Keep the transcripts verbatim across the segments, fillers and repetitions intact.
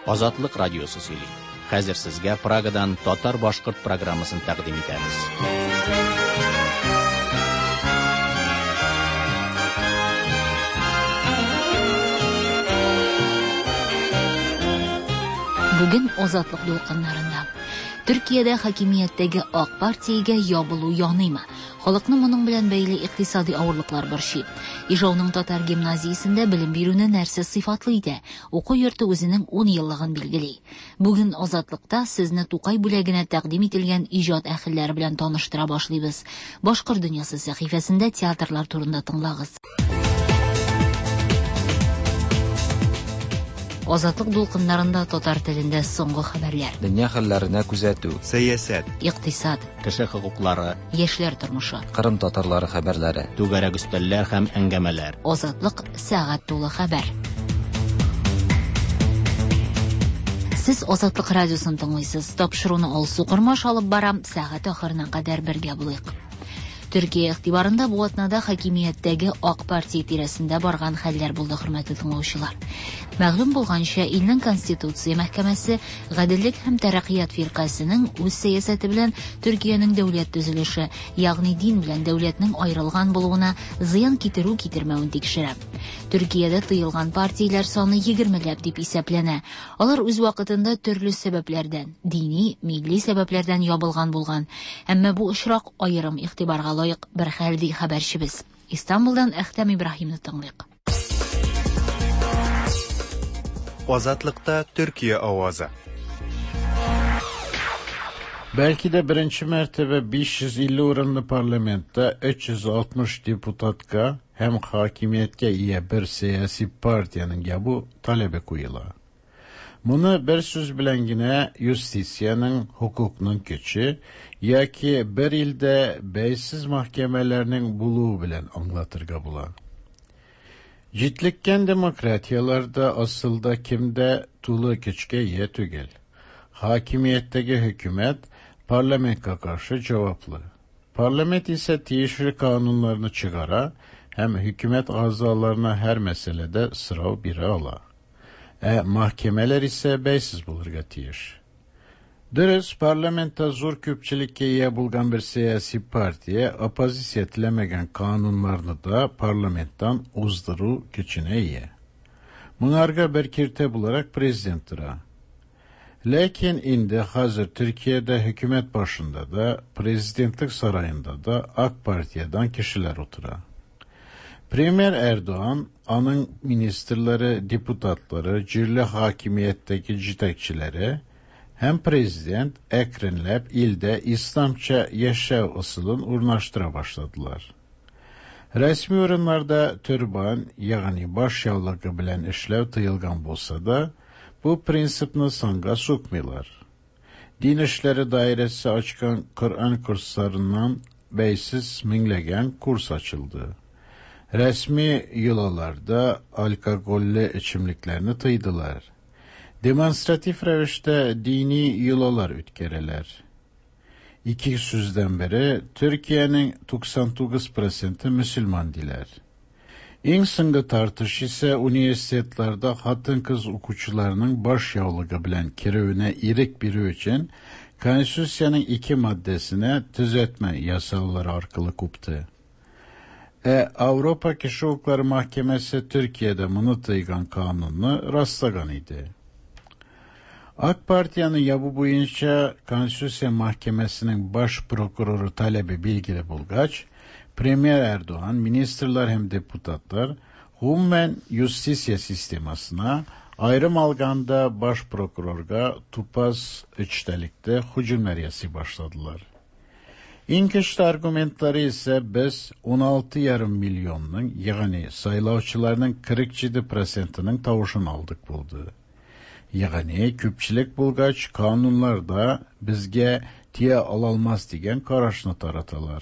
Azatlık Radyosu сөйли. Хәзер сезгә Прагадан татар-башкорт программасын тәкъдим итәбез. Бүген Азатлык дулкыннарында Төркиядә хакимияттәге ак партиягә ябылу яныймы? Халыкны моның белән бәйле икътисади авырлыклар борчый. Ижауның татар гимназиясендә белем бирүне нәрсә сыйфатлы иде. Уку йорты үзенең ун еллыгын билгели. Бүген Азатлыкта сезне Тукай бүләгенә тәкъдим ителгән иҗат әһелләре белән таныштыра башлыйбыз. Башкорт дөньясы сәхифәсендә театрлар турында тыңлагыз. Азатлык дулкыннарында татар телендә соңгы хәбәрләр. Дөнья хәлләренә күзәтү, сәясәт, икътисад, Кеше хокуклары, яшьләр тормышы, Кырым татарлары хәбәрләре, түгәрәк өстәлләр һәм әңгәмәләр. Азатлык сәгать тулы хәбәр. Сез Азатлык радиосын тыңлыйсыз. Тапшыруны алсу кырмаш алып барам, сәгать ахырына кадәр бергә булыйк. Төркия игътибарында бу атнада хакимияттәге ак партия тирәсендә барган хәлләр булды, хөрмәтле тыңлаучылар. Мәгълүм булганча, илнең Конституция мәхкәмәсе Гаделлек һәм тәрәккыят фиркасының үз сәясәте белән Төркиянең дәүләт төзелеше, ягъни дин белән дәүләтнең аерылган булуына зыян китерү китермәвен тикшерә. Төркиядә тыелган партияләр саны егермеләп дип исәпләнә. Алар үз вакытында төрле сәбәпләрдән, дини, милли сәбәпләрдән ябылган булган. Әмма бу очрак аерым игътибарга лаек бер хәл ди хәбәрчебез. Истанбулдан Әхтәм Ибраһимны тыңлыйк. Азатлыкта Төркия авазы. Belki de birinci mertebe besh yuz ellik o'rinli parlamentda uch yuz oltmish deputatga hem hakimiyetga ega bir siyasi partiyanın gabu talebe koyula. Bunu bir söz bilengine justisiyanın, hukuknun köçü, ya ki bir ilde beysiz mahkemelerinin buluğu bilen anlatırga bula. Jitlikken demokratiyalarda asılda kimde tulu küçke ye tügel. Hakimiyetteki hükümet parlamenta karşı cevaplı. Parlament ise tiyişri kanunlarını çıkara, hem hükümet azalarına her meselede sırav biri ala. E, mahkemeler ise beysiz bulurga tiyiş. Dürüst parlamenta zor köpçülükке eye bulgan bir siyasi partiye opozisiya tilemegen kanunlarını da parlamenttan uzduru gücüne eye. Bunlarga bir kirte bularak prezidentira. Lakin indi hazır Türkiye'de hükümet başında da, prezidentlik sarayında da AK Parti'den kişiler otura. Premier Erdoğan, anın ministerleri, deputatları, cirli hakimiyetteki citekçileri, hem prezident ekrinlep ilde İslamça yaşav ısılın urnaştıra başladılar. Resmi ürünlerde türban, yani baş yavlakı bilen işlev tıyılgan bolsa da, bu prinsipni sanga sokmuyorlar. Din işleri dairesi açkan Kur'an kurslarından beysiz minlegen kurs açıldı. Resmi yulalarda alkogollü içimliklerini tıydılar. Demonstratif revişte dini yulalar ütkereler. İki sözden beri Türkiye'nin doksan dokuz prosenti Müslüman diler. En sıngı tartış ise üniversitelerde hatın kız okuçularının baş yavlığı bilen kirevine irik biri için Konstitusiyanın iki maddesine düzeltme yasaları arkalı kuptu. E, Avrupa Kişi Hukukları Mahkemesi Türkiye'de bunu tıygan kanunu rastlagan idi. AK Parti'nin yabu boyunca Konstitusiya Mahkemesi'nin baş prokuroru talebi bilgili bulgaç, Premier Erdoğan, ministerler hem deputatlar, Humen Justisiya sistemasına, ayrım alganda baş prokurorga tupaz içtelikte hücumlar yası başladılar. İnkeşte argümentleri ise biz on altı yarım milyonun, yani saylavçılarının kırk yedi prosentinin tavuşunu aldık buldu. Yani küpçilik bulgaç kanunlarda bizge tiye alalmaz diyen karaşını taratalar.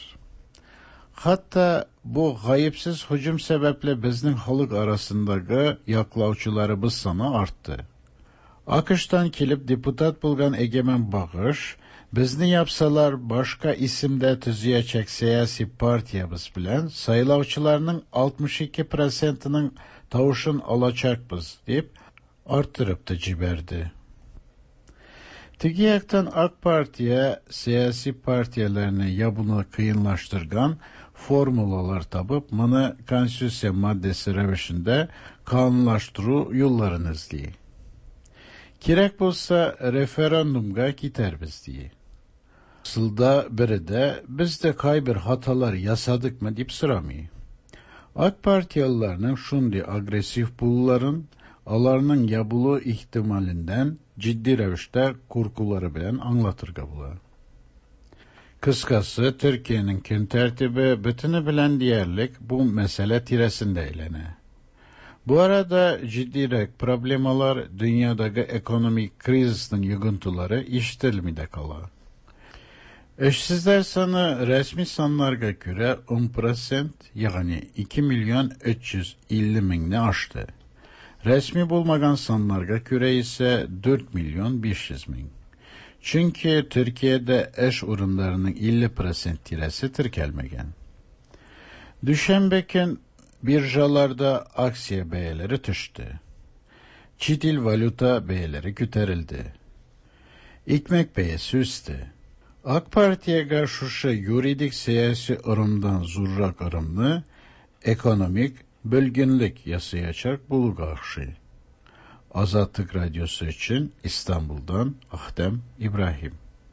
Hatta bu gayipsiz hücum sebeple bizning halk arasındaki yaklavçılarımız sana arttı. Akıştan kelip deputat bulgan egemen bağış, bizni yapsalar başka isimde tüzüyecek siyasi partiyamız bilen sayılavçılarının altmış iki prosentinin tavuşun alacakbız deyip artırıp da ciberdi. Tegi yaktan AK Parti'ye siyasi partiyelerini yapını kıyınlaştırgan formulalar tapıp mana konstitüsiya maddesi revişinde kanunlaştırı yollarını izliyi. Kirek bolsa referandumga giderbiz diye. Sılda biri de biz de kaybir hatalar yasadık mı deyip sıramıyor. AK Partiyalılarının şundi agresif bulların alarının yapılı ihtimalinden ciddi revişte kurkuları bilen anlatırga bular. Kıskası Türkiye'nin kün tertibi bütünü bilen diyerlik bu mesele tiresinde eylene. Bu arada ciddi problemalar dünyadaki ekonomik krizinin yıkıntıları işitilmide kala. İşsizler sanı resmi sanlarga göre on prosent yani iki milyon üç yüz elli binni aştı. Resmi bulmagan sanlarga göre ise dört milyon beş yüz bin. Çünkü Türkiye'de eş ürünlerinin elli prosent tiresi Türkelmegen. Düşenbeken birjalarda aksiye beyeleri düştü. Çitil valuta beyeleri küterildi. İkmek beyesi üstü. AK Parti'ye karşı yuridik siyasi ırımdan zurrak ırımlı, ekonomik bölgünlük yasayacak bulu karşı. Azatlık Radyosu için İstanbul'dan Ahdem İbrahim.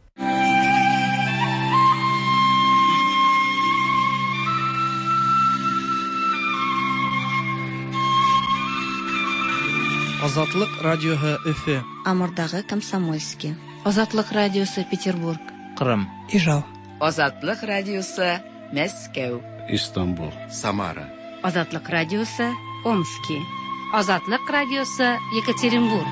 Azatlık Radyosu Öfü, Amurdağı Komsomolski, Azatlık Radyosu Peterburg, Kırım, İrav, Azatlık Radyosu Moskva, İstanbul, Samara, Azatlık Radyosu Omski, Azatlık Radyosu Yekaterinburg.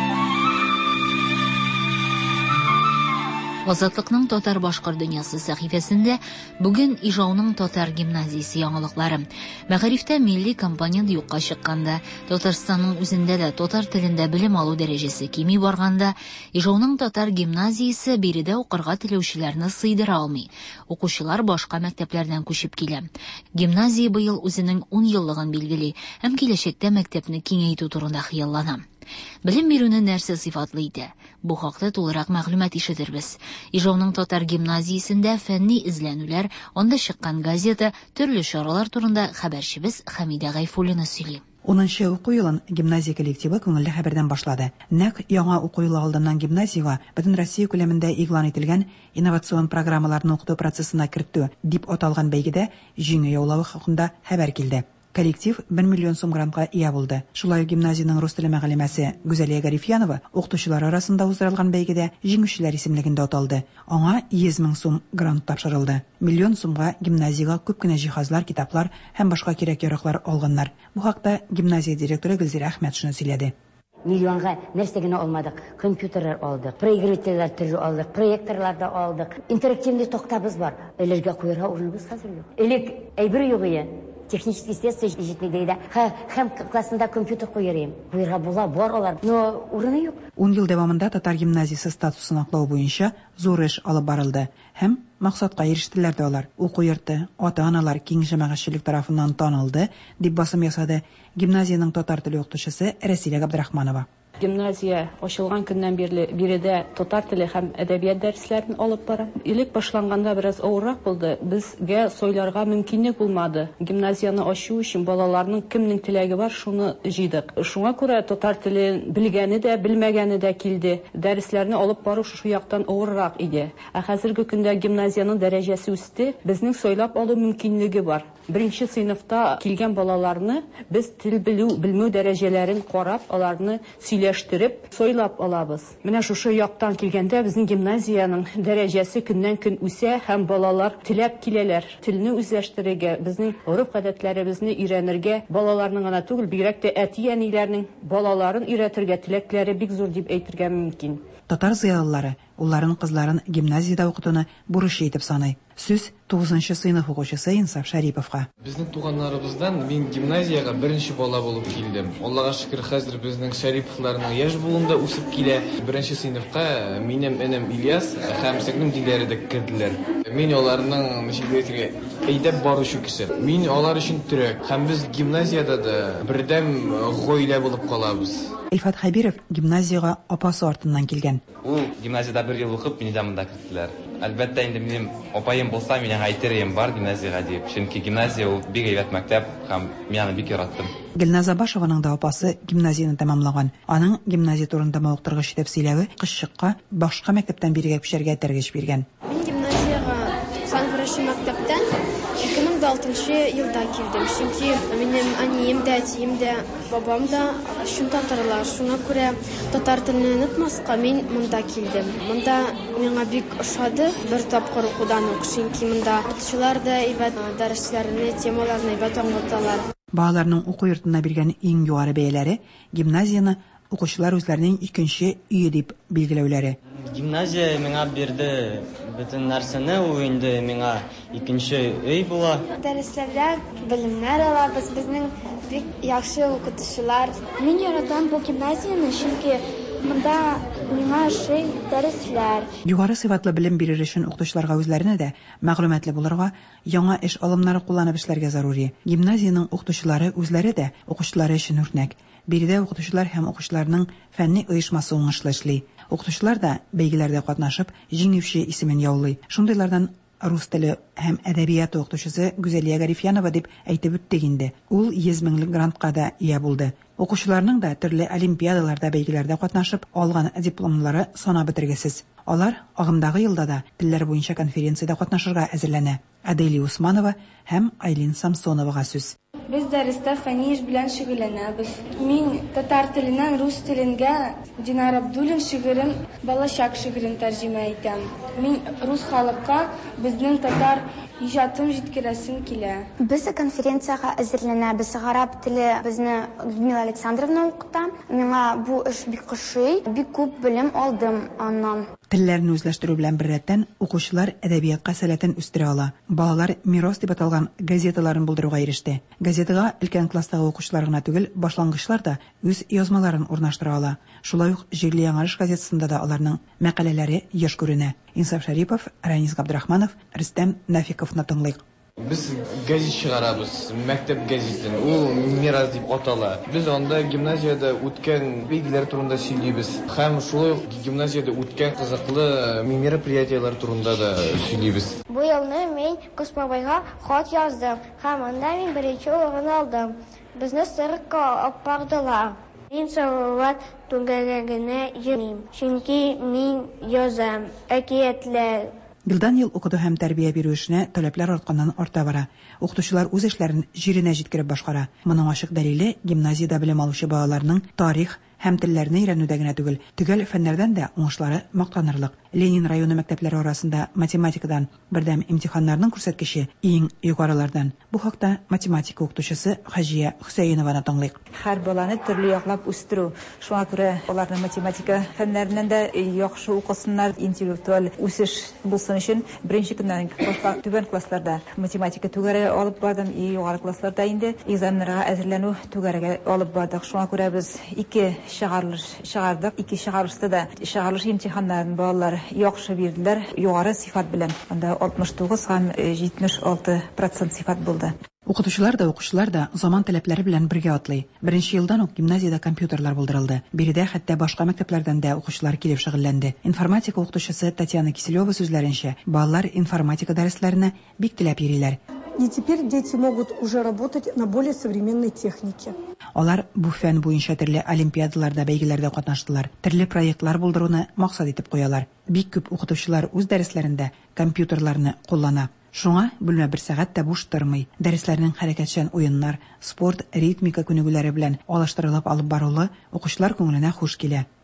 Azatlıkның Татар башкор дөньясы сәхифәсендә бүген Ижауның Татар гимназиясе яңалыклары. Мәгарифтә милли компонент юкка чыкканда, Татарстанның үзендә дә татар телендә белем алу дәрәҗәсе кими барганда, Ижауның Татар гимназиясе биредә укырга теләүчеләрне сыйдыра алмый. Укучылар башка мәктәпләрдән күчеп килә. Гимназия быел үзенең ун еллыгын билгели һәм киләчәктә мәктәпне киңәйтү турында хыяллана. Белем бирүне нәрсә сыйфатлы иде? Бу хакта тулырак мәгълүмат ишетербез. Ижауның Татар гимназиясендә фәнни эзләнүләр, анда чыккан газета, төрле чаралар турында хәбәрчебез Хәмидә Гайфуллина сөйли. унынчы уку елын гимназия коллективы күңелле хәбәрдән башлады. Нәкъ яңа уку елы алдыннан гимназиягә бөтен Россия күләмендә игълан ителгән инновацион программаларны укыту процессына кертү дип аталган бәйгедә җиңү яулавы хакында хәбәр килде. Коллектив бер миллион сум грантка ия булды. Шулай гимназияның рус теле мәгълүмәсе Гүзәлия Гарифьянова укытучылар арасында уздырылган бәйгедә җиңүчеләр исемлегендә аталды. Аңа йөз мең сум грант тапшырылды. Миллион сумга гимназиягә күп кенә җиһазлар, китаплар һәм башка кирәк-яраклар алганнар. Бу хакта гимназия директоры Гөлзирә Әхмәт шуны сөйләде. Миллионга нәрсә генә алмадык. Компьютерлар алдык, проигрывательләр төрле алдык, проекторлар да алдык. Интерактивный тактабыз бар. Эләргә куярга урыныбыз хәзер юк. Элек әйбер юк иде. Технический естественно җитмәде. Һәм классында компьютер куярым. Куярга була, бар алар. Но урыны юк. ун ел дәвамында татар гимназиясе статусын аклау буенча зур эш алып барылды. Һәм максатка ирештеләр дә алар. Уку йорты, ата-аналар киң җәмәгатьчелек тарафыннан танылды, дип басым ясады гимназияның татар теле укытучысы Рәсилә Габдрахманова. Гимназия ачылган көннән бирле биредә татар теле һәм әдәбият дәресләрен алып бара. Илек башланганда бераз авыррак булды. Безгә сойларга мөмкинлек булмады. Гимназияны ачу өчен балаларның кемнең теләге бар, шуны җыйдык. Шуңа күрә татар телен белгәне дә, белмәгәне дә килде. Дәресләрне алып бару шу яктан авыррак иде. Ә хәзерге көндә гимназияның дәрәҗәсе үсте. Безнең сойлап алу мөмкинлеге бар. Беренче сыйныфта килгән балаларны без тел белү, белмәү дәрәҗәләрен карап, аларны сөйләштереп, сойлап алабыз. Менә шушы яктан килгәндә безнең гимназияның дәрәҗәсе көннән-көн үсә һәм балалар теләп киләләр. Телне үзләштерергә, безнең урып-гадәтләребезне өйрәнергә, балаларның гына түгел, бигрәк тә әти-әниләрнең балаларын өйрәтергә теләкләре бик зур дип әйтергә мөмкин. Татар зыялылары улларын, кызларын гимназиядә укытуны бурыч итеп саный. Сүз тугызынчы сыйныф укучысы Инсаф Шариповка. Безнең туганнарыбыздан мин гимназиягә беренче бала булып килдем. Аллага шөкер, хәзер безнең Шариповларның яшь буында үсеп килә. Беренче сыйныфка минем энем Ильяс һәм сеңлем диләре дә керделәр. Мин аларның ничек әйдәп баручы кеше. Мин алар өчен төрек. Һәм без гимназиядә дә бердәм гаилә булып калабыз. Илфат Хәбиров гимназиягә апасы артыннан килгән. Ул гимназиядә бер ел укып, мине дә монда керттеләр. Әлбәттә, инде минем апаем булса, минең әйтерем бар гимназиягә дип. Чөнки гимназия ул бик әйбәт мәктәп һәм мин аны бик яраттым. Гөлназ Абашеваның да апасы гимназияны тәмамлаган. Аның гимназия турында мавыктыргыч итеп сөйләве кызчыкка башка мәктәптән биргә күчәргә тәргеш биргән. Мин гимназиягә Сан-Франши мәктәптән ике мең алтынчы елда килдем. Чөнки минем әнием дә, әтием дә, бабам да шунда татарлар. Шуңа күрә татар телен онытмаска мин монда килдем. Монда миңа бик ошады. Бер тапкыр укудан ук, чөнки монда укытучылар да әйбәт дәресләрне, темаларны әйбәт аңлаталар. Балаларның уку йортына биргән иң югары бәяләре гимназияны укучылар үзләренең икенче өе дип билгеләүләре. Гимназия миңа бирде бөтен нәрсәне, ул инде миңа икенче өй була. Дәресләрдә белемнәр алабыз, безнең бик яхшы укытучылар. Мин яратам бу гимназияны, чөнки монда миңа шей дәресләр. Югары сыйфатлы белем бирер өчен укытучыларга үзләренә дә мәгълүматлы булырга, яңа эш алымнары кулланып эшләргә зарури. Гимназияның укытучылары үзләре дә укучылары өчен үрнәк. Биредә укытучылар һәм укучыларның фәнни оешмасы уңышлы эшли. Укытучылар да бәйгеләрдә катнашып, җиңүче исемен яулый. Шундыйлардан рус теле һәм әдәбият укытучысы Гүзәлия Гарифянова дип әйтеп үттек инде. Ул йөз меңлек грантка да ия булды. Укучыларның да төрле олимпиадаларда, бәйгеләрдә катнашып, алган дипломнары санап бетергесез. Алар агымдагы елда да телләр буенча конференциядә катнашырга әзерләнә. Аделия Усманова һәм Айлин Самсоновага сүз. Без дәрестә фәнни эш белән шөгыльләнәбез. Мин татар теленнән рус теленгә Динар Абдуллин шигырен, балачак шигырен тәрҗемә итәм. Мин рус халыкка безнең татар иҗатын җиткерәсем килә. Без конференциягә әзерләнәбез. Гарап теле безне Людмила Александровна укыта. Миңа бу эш бик ошый, бик күп белем алдым аннан. Телләрне үзләштерү белән беррәттән укучылар әдәбиятка сәләтен үстерә ала. Балалар мирас дип аталган газеталарын булдыруга иреште. Газетага өлкән класстагы укучылар гына түгел, башлангычлар да үз язмаларын урнаштыра ала. Шулай ук Җирле Яңарыш газетасында да аларның мәкаләләре еш күренә. Инсаф Шарипов, Ранис Габдрахманов, Рөстәм Нафиковны тыңлыйк. Biz gazet çıkarabız, mektep gazetini. O miras diп атала. Biz onda gimnaziyada o'tgan belgilar turunda söyleybiz. Hem şu gimnaziyada o'tgan qiziqli мероприятиялар turunda da söyleybiz. Bu yılны men Космобайга хат яздым. Һәм анда мин беренче урын алдым. Безне сырыкка алып бардылар. Мин Салават түгәрәгенә йөрим. Чөнки мин язам әкиятләр. Елдан ел укыту һәм тәрбия бирү эшенә таләпләр артканнан арта бара. Укытучылар үз эшләрен җиренә җиткереп башкара. Моның ачык дәлиле гимназиядә белем алучы балаларның тарих һәм телләрне өйрәнүдә генә түгел, төгәл фәннәрдән дә уңышлары мактанырлык. Ленин районы мәктәпләре арасында математикадан бердәм имтиханнарның күрсәткече иң югарылардан. Бу хакта математика укытучысы Хаҗия Хөсәйнованы тыңлыйк. Һәр баланы төрле яклап үстерү. Шуңа күрә аларны математика фәннәреннән дә яхшы укысыннар, интеллектуаль үсеш булсын өчен беренче көннән башка түбән классларда математика түгәрәгә алып бардым, и югары классларда инде экзаменнарга әзерләнү түгәрәгә алып бардык. Шуңа күрә без ике чыгарылыш чыгардык. Ике чыгарылышта да чыгарылыш имтиханнарын балалар яхшы бирделәр, югары сыйфат белән. Анда алтмыш тугыз һәм җитмеш алты процент сыйфат булды. Укытучылар да, укучылар да заман таләпләре белән бергә атлый. Беренче елдан ук гимназиядә компьютерлар булдырылды. Биредә хәтта башка мәктәпләрдән дә укучылар килеп шөгыльләнде. Информатика укытучысы Татьяна Киселева сүзләренчә, балалар информатика дәресләренә бик теләп йөриләр. И теперь дети могут уже работать на более современной технике. Алар бу фән буенча төрле олимпиадаларда, бәйгеләрдә катнаштылар. Төрле проектлар булдыруны максат итеп куялар. Бик күп укытучылар үз дәресләрендә компьютерларны куллана. Шуңа бүлмә бер сәгать тә буш тормый. Дәресләрнең хәрәкәтчән уеннар, спорт, ритмика күнегүләре белән алыштырылып алып барулы укучылар күңеленә хуш килә.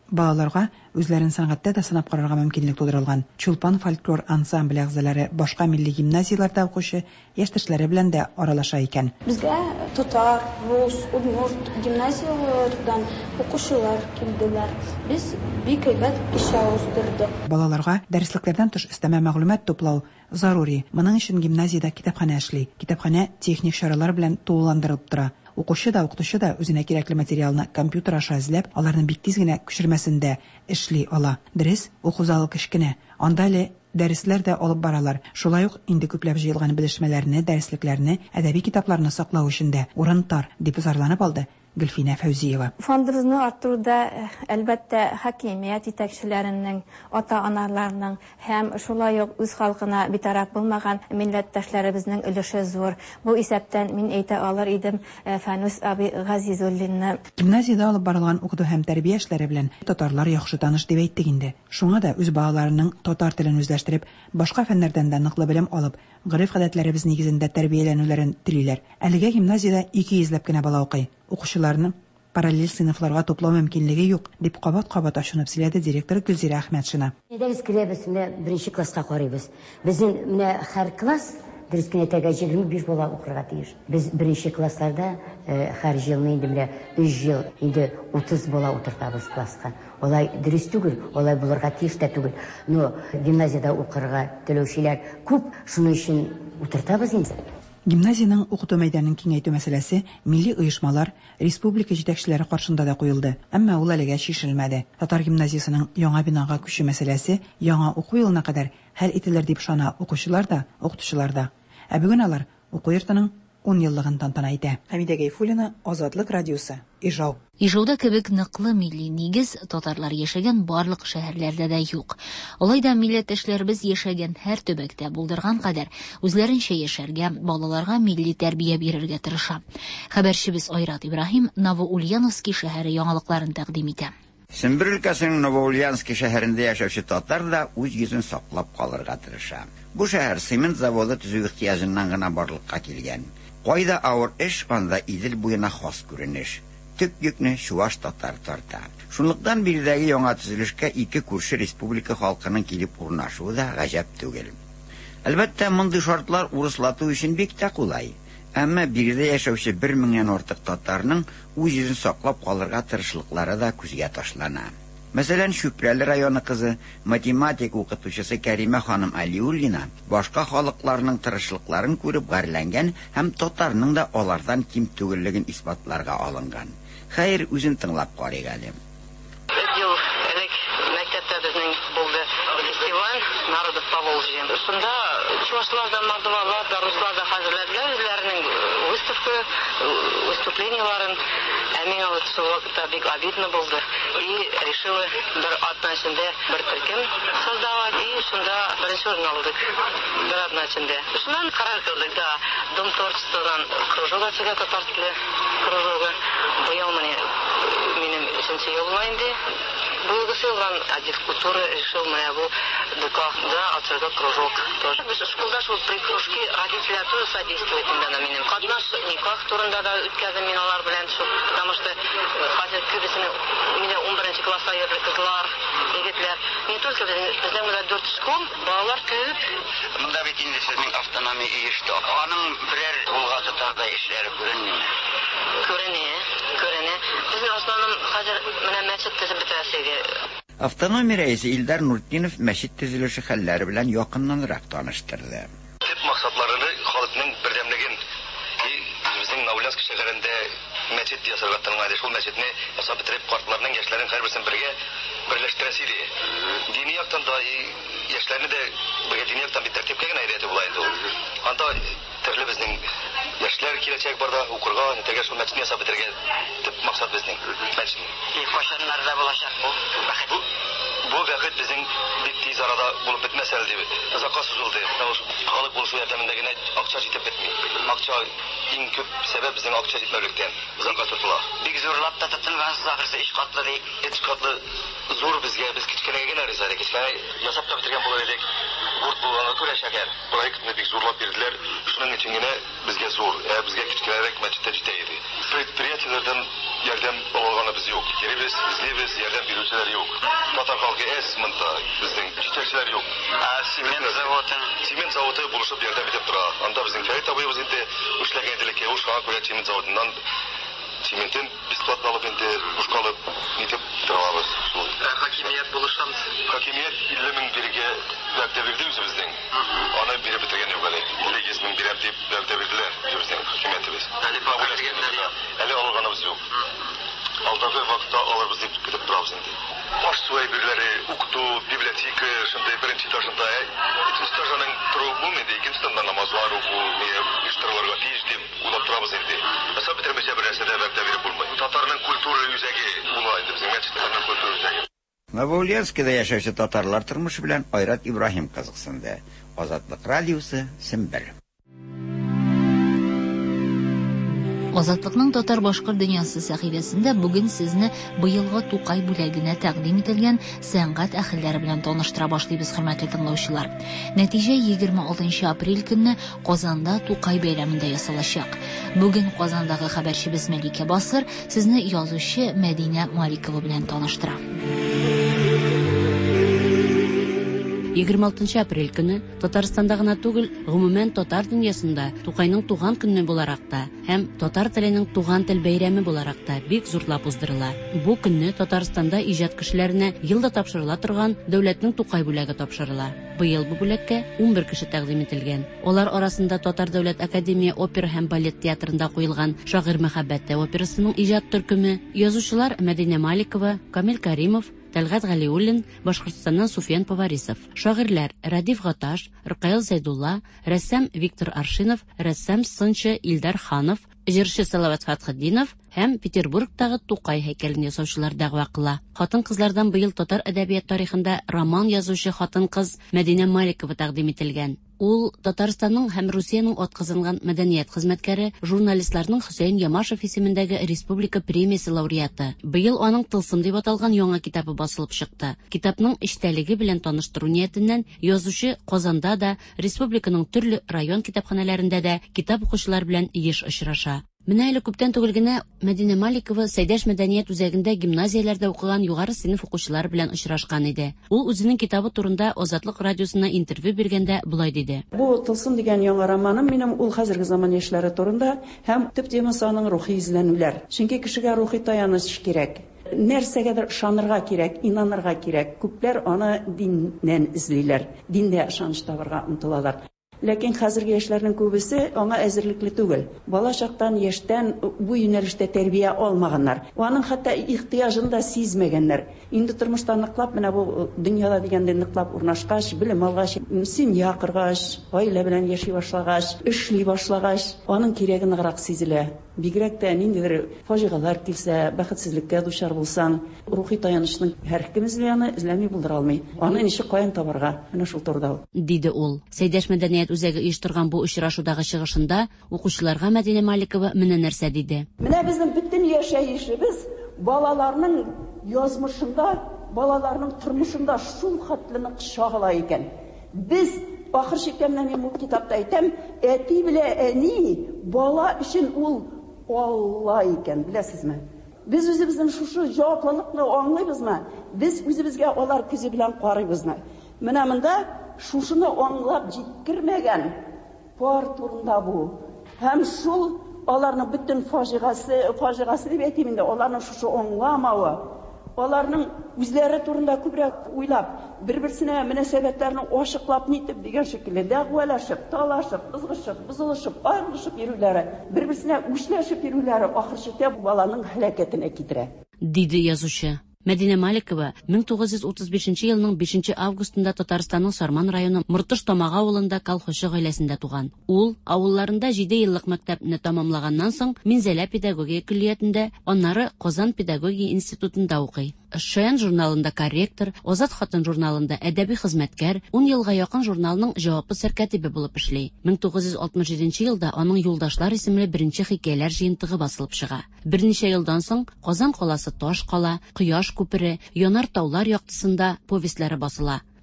балаларга үзләрен сәнгатьтә дә сынап карарга мөмкинлек тудырылган. Чулпан фольклор ансамбле әгъзалары башка милли гимназияләрдә укучы яшьтәшләре белән дә аралаша икән. Безгә татар, рус, удмурт гимназияләрдән укучылар килделәр. Без бик әйбәт кичә уздырдык. Балаларга дәреслекләрдән тыш өстәмә мәгълүмат туплау зарури. Моның өчен гимназиядә китапханә эшли. Китапханә техник чаралар белән тулыландырылып тора. Укучы да, укытучы да үзенә кирәкле материалны компьютер аша эзләп, аларны бик тиз генә күчермәсендә эшли ала. Дөрес, уку залы кечкенә. Анда әле дәресләр дә алып баралар. Шулай ук инде күпләп җыелган белешмәләрне, дәреслекләрне, әдәби китапларны саклау өчен дә урын тар, дип зарланып алды Гөлфинә Фәүзиева. Фондыбызны арттыруда әлбәттә хакимият итәкчеләренең, ата-аналарның һәм шулай ук үз халкына битараф булмаган милләттәшләребезнең өлеше зур. Бу исәптән мин әйтә алыр идем Фанус аби Газизуллинны. Гимназиядә алып барылган укыту һәм тәрбия эшләре белән татарлар яхшы таныш дип әйттек инде. Шуңа да үз балаларының татар телен үзләштереп, башка фәннәрдән дә ныклы белем алып, гырыф-гадәтләребез нигезендә тәрбияләнүләрен телиләр. Әлегә гимназиядә ике йөзләп кенә бала укый. Укучыларны параллель сыйныфларга туплау мөмкинлеге юк, дип кабат-кабат ачынып сөйләде директор Гөлзирә Әхмәтшина. Дәрес киләбез, менә беренче класска карыйбыз. Безнең менә һәр класс дөрес кенә тәгә егерме биш бала укырга тиеш. Без беренче классларда һәр ел инде менә өч ел инде утыз бала утыртабыз класска. Олай дөрес түгел, олай булырга тиеш тә түгел. Но гимназиядә укырга теләүчеләр күп, шуның өчен утыртабыз инде. Гимназиянең укыту мәйданын киңәйтү мәсьәләсе милли оешмалар, республика җитәкчеләре каршында да куелды. Әмма ул әлегә чишелмәде. Татар гимназиясының яңа бинага күчү мәсьәләсе яңа уку елына кадәр хәл ителер дип ышана укучылар да, укытучылар да. Ә бүген алар уку йортының ун еллыгын тантана итә. Хәмидә Гайфуллина, Азатлык радиосы, Ижау. Ижауда кебек ныклы милли нигез татарлар яшәгән барлык шәһәрләрдә дә юк. Алай да милләттәшләребез яшәгән һәр төбәктә булдырган кадәр үзләренчә яшәргә, балаларга милли тәрбия бирергә тырыша. Хәбәрчебез Айрат Ибраһим Новоульяновский шәһәре яңалыкларын тәкъдим итә. Сембер өлкәсенең Новоульяновский шәһәрендә яшәүче татар да үз йөзен саклап калырга тырыша. Бу шәһәр цемент заводы төзү ихтыяҗыннан гына барлыкка килгән. Кайда авыр эш, анда Идел буена хас күренеш. Төп йөкне чуаш татар тарта. Шунлыктан биредәге яңа төзелешкә ике күрше республика халкының килеп урнашуы да гаҗәп түгел. Әлбәттә, мондый шартлар урыслату өчен бик тә кулай. Әмма биредә яшәүче бер меңнән артык татарның үз йөзен саклап калырга тырышлыклары да күзгә ташлана. Мәсәлән, Шүпрәле районы кызы, математик укытучысы Кәримә ханым Алиуллина башка халыкларның тырышлыкларын күреп гарьләнгән һәм татарның да алардан ким түгеллеген исбатларга алынган. Хәер, үзен тыңлап карыйк әле. Ел элек мәктәптә безнең булды фестиваль Народов Поволжья. Шунда чуашлар да, мордвалар да, руслар да хәзерләделәр үзләренең выставка, выступленияларын. Ә миңа шул вакытта бик обидно булды. И решила бер атна эчендә бер төркем создавать, и шунда беренче урын алдык. Бер атна эчендә. Шуннан карар кылдык да, Дом творчестводан кружок ачыга, татар теле кружогы. Быел мне минем өченче ел була инде. Быелгы елдан отдел культуры решил менә бу ДКда ачыга кружок тоже. Без школда шул при кружке родители тоже содействуют инде на минем. Катнаш никах турында да үткәзәм мин алар белән шул, потому что хәзер күбесенең мине он беренче класста йөргән кызлар, егетләр. Не только безнең менә дүрт школ, балалар күп. Монда бит инде сезнең автономия оешты. Аның берәр булга татарда эшләре күренми. Күренә, күренә. Безнең основном хәзер менә мәчет төзеп бетерәсеге. Автономия рәисе Илдар Нуртдинов мәчет төзелеше хәлләре белән якыннанрак таныштырды. Төп максатларыны халыкның бердәмлеген, безнең Новоульяновск шәһәрендә мәчет ясарга тырынган, шул мәчетне ясап бетереп, картларның, яшьләрнең һәрберсен бергә берләштерәсе иде. Дини яктан да яшьләрне дә бергә дини яктан бит тәртипкә генә әйдәтеп була инде ул. Анда төрле безнең яшьләр киләчәк барда укырга, тәгәр шул мәчетне ясап бетергән төп максат безнең. Мәчет. И кашаннарда булачак бу. Бу бу бәхет безнең бик тиз арада булып бетмәсә дип, озакка сузылды. Халык булышу ярдәмендә генә акча җитеп бетми. Акча иң күп сәбәп безнең акча җитмәүлектән озакка тотыла. Бик зурлап та тотынгансыз, ахрысы өч катлы ди. Өч катлы зур безгә, без кичкенәгә генә риза идек. Кичкенә ясап та бетергән булыр идек. Гурт булганга күрә шәһәр. Проектны бик зурлап бирделәр. Шуның өчен генә безгә зур, ә безгә кичкенәрәк мәчеттә җитә иде. Предприятиеләрдән ярдәм алганыбыз юк. Йөрибез, эзлибез, ярдәм бирүчеләр юк. Татар халкы әз монда, безнең җитәкчеләр юк. Ә цемент заводы, цемент заводы булышып ярдәм итеп тора. Анда безнең Фәрит абыебыз инде эшләгән иделеккә, ул шуңа күрә цемент заводыннан цементен бесплатно алып инде бушкалып нитеп торабыз. Хакимият булышамыз. Хакимият илле мең биргә вәгъдә бирде үзебезнең. Аны биреп бетергән юк әле. илле йөз мең бирәм дип вәгъдә бирделәр үзебезнең хакимиятыбыз. Әле биргәннәр юк. Әле алганыбыз юк. Алдагы вакытта алырбыз дип көтеп торабыз инде. Баш су әйберләре, укыту, библиотека, шундай беренче этажында, икенче этажның тору булмый, икенче этажда намазлар уку, оештырылырга тиеш дип уйлап торабыз инде. Мәсәл бетермәсә бер нәрсәдә вәгъдә биреп булмый. Татарның культура үзәге була инде безнең мәчетләрнең культура үзәге. Новоульяновскида яшәүче татарлар тормышы белән Айрат Ибраһим кызыксынды. Азатлык радиосы Сембер. Азатлыкның татар башкорт дөньясы сәхифәсендә бүген сезне быелгы Тукай бүләгенә тәкъдим ителгән сәнгать әһелләре белән таныштыра башлыйбыз, хөрмәтле тыңлаучылар. Нәтиҗә егерме алтынчы апрель көнне Казанда Тукай бәйрәмендә ясалачак. Бүген Казандагы хәбәрчебез Мәликә Басыр сезне язучы Мәдинә Маликова белән таныштыра. егерме алтынчы апрель көне Татарстанда гына түгел, гомумән татар дөньясында Тукайның туган көне буларак та һәм татар теленең туган тел бәйрәме буларак та бик зурлап уздырыла. Бу көнне Татарстанда иҗат кешеләренә елда тапшырыла торган дәүләтнең Тукай бүләге тапшырыла. Быел бу бүләккә ун бер кеше тәкъдим ителгән. Алар арасында Татар дәүләт академия опера һәм балет театрында куелган Шагыйрь мәхәббәте операсының иҗат төркеме, язучылар Мәдинә Маликова, Камил Каримов, Тәлгат Галиуллин, Башкортстаннан Суфиян Поварисов. Шагыйрьләр Радиф Гаташ, Рыкаил Зайдулла, рәссам Виктор Аршинов, рәссам сынчы Илдар Ханов, җырчы Салават Фатхетдинов һәм Петербургтагы Тукай һәйкәлен ясаучылар дәгъва кыла. Хатын-кызлардан быел татар әдәбият тарихында роман язучы хатын-кыз Мәдинә Маликова тәкъдим ителгән. Ул Татарстанның һәм Русиянең атказанган мәдәният хезмәткәре, журналистларның Хөсәен Ямашев исемендәге республика премиясе лауреаты. Быел аның Тылсым дип аталган яңа китабы басылып чыкты. Китапның эчтәлеге белән таныштыру ниятеннән язучы Казанда да, республиканың төрле район китапханәләрендә дә китап укучылар белән еш очраша. Менә әле күптән түгел генә Мәдинә Маликова Сәйдәш мәдәният үзәгендә гимназияләрдә укыган югары сыйныф укучылары белән очрашкан иде. Ул үзенең китабы турында Азатлык радиосына интервью биргәндә булай диде. Бу Тылсым дигән яңа романым минем ул хәзерге заман яшьләре турында һәм төп темасы аның рухи изләнүләр. Чөнки кешегә рухи таяныч кирәк. Нәрсәгәдер ышанырга кирәк, инанырга кирәк. Күпләр аны диннән эзлиләр. Диндә ышаныч табарга омтылалар. Ләкин хәзерге яшьләрнең күбесе аңа әзерлекле түгел. Бала чактан, яшьтән бу юнәлештә тәрбия алмаганнар. Аның хәтта ихтыяҗын да сизмәгәннәр. Инде тормышта ныклап менә бу дөньяда дигәндә ныклап урнашкач, билем алгач, семья кыргач, гаилә белән яши башлагач, эшли башлагач, аның кирәге ныграк сизелә. Бигрәк тә ниндидер фаҗигалар килсә, бәхетсезлеккә дучар булсаң, рухи таянычның һәркем эзләне, эзләми булдыра алмый. Аны ничек каян табарга? Менә шул турыда диде ул. Сәйдәш мәдәният үзәге оештырган бу очрашудагы чыгышында укучыларга Мәдинә Маликова менә нәрсә диде. Менә безнең бөтен яшәешебез балаларның язмышында, балаларның тормышында шул хәтлене чагыла икән. Без ахыр чиктән мен бу китапта әйтәм, әти белән әни бала өчен ул Алла икән, беләсезме? Без үзебезнең шушы җаваплылыкны аңлыйбызмы? Без үзебезгә алар күзе белән карыйбызмы? Менә монда шушыны аңлап җиткермәгән пар турында бу. Һәм шул аларның бөтен фаҗигасы, фаҗигасы дип әйтим инде, аларның шушы аңламавы, аларның үзләре турында күбрәк уйлап, бер-берсенә мөнәсәбәтләрне ачыклап нитеп дигән шикелле дәгъвалашып, талашып, кызгышып, бузылышып, аерылышып йөрүләре, бер-берсенә үчләшеп йөрүләре ахырчыда баланың һәлакәтенә китерә. Диде язучы. Мәдинә Маликова мең тугыз йөз утыз бишенче елның бишенче августында Татарстанның Сарман районы Мыртыш Тамага авылында колхозчы гаиләсендә туган. Ул авылларында җиде еллык мәктәпне тәмамлаганнан соң Минзәлә педагогия көллиятендә, аннары Казан педагогия институтында укый. Шаян журналында корректор, Азат хатын журналында әдәби хезмәткәр, ун елга якын журналның җаваплы сәркәтибе булып эшли. мең тугыз йөз алтмыш җиденче елда аның Юлдашлар исемле беренче хикәяләр җыентыгы басылып чыга. Берничә елдан соң Казан каласы Таш кала, Кояш күпере, Янар таулар яктысында повестләре басыла.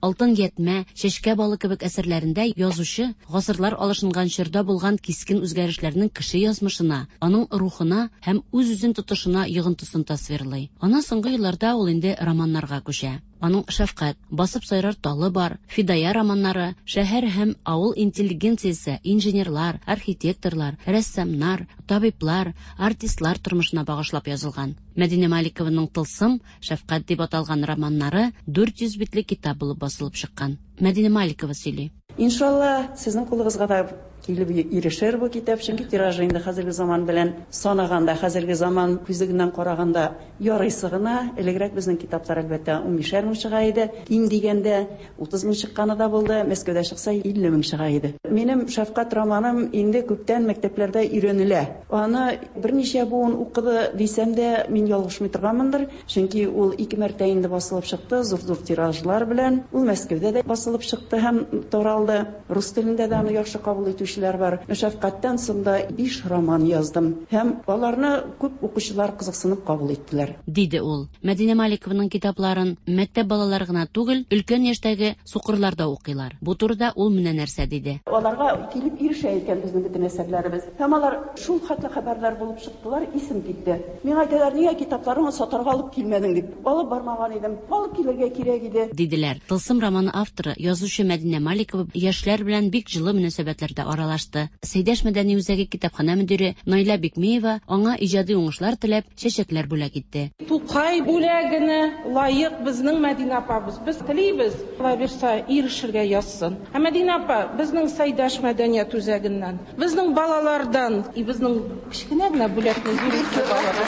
Алтын ятмә, Чәчкә балы кебек әсәрләрендә язучы гасырлар алышынган чорда булган кискен үзгәрешләрнең кеше язмышына, аның рухына һәм үз-үзен тотышына йогынтысын тасвирлый. Аны соңгы елларда ул инде романнарга күчә. Аның Шәфкать, Басып сайрар талы бар, Фидая романнары шәһәр һәм авыл интеллигенциясе, инженерлар, архитекторлар, рәссамнар, табиблар, артистлар тормышына багышлап язылган. Мәдинә Маликованың Тылсым, Шәфкать дип аталган романнары дүрт йөз битлек китап булып басылып чыккан. Мәдинә Маликова сөйли. Иншалла, сезнең кулыгызга да килеп ирешер бу китап, чөнки тиражы инде хәзерге заман белән санаганда, хәзерге заман күзегеннән караганда ярыйсы гына. Элегрәк безнең китаплар әлбәттә ун биш мең чыга иде. Киң дигәндә утыз мең чыкканы да булды, Мәскәүдә чыкса илле мең чыга иде. Минем Шәфкать романым инде күптән мәктәпләрдә өйрәнелә. Аны берничә буын укыды дисәм дә, мин ялгышмый торганмындыр, чөнки ул ике мәртә инде басылып чыкты, зур-зур тиражлар белән. Ул Мәскәүдә дә басылып чыкты һәм таралды. Рус телендә дә аны яхшы кабул итү бар. Шәфкатьтән сонда биш роман яздым. Һәм аларны күп укучылар кызыксынып кабул иттеләр. Диде ул. Мәдинә Маликованың китапларын мәктәп балалары гына түгел, өлкән яшьтәге сукырлар да укыйлар. Бу турыда ул менә нәрсә диде. Аларга килеп ирешә икән безнең бөтен әсәрләребез. Һәм алар шул хәтле хәбәрләр булып чыктылар, исем китте. Миңа әйтәләр, нигә китапларыңны сатарга алып килмәдең дип. Алып бармаган идем. Алып килергә кирәк иде. Диделәр. Тылсым романы авторы, язучы Мәдинә Маликова яшьләр белән бик җылы мөнәсәбәтләрдә аралашты. Сәйдәш мәдәни үзәге китапхана мөдире Найла Бикмеева аңа иҗади уңышлар теләп чәчәкләр бүләк итте. Тукай бүләгенә лаек безнең Мәдинә апа, без телибез. Алла бирсә, ирешергә язсын. Ә Мәдинә апа, безнең Сәйдәш мәдәният үзәгеннән, безнең балалардан, и безнең кичкенә генә бүләкне бирүче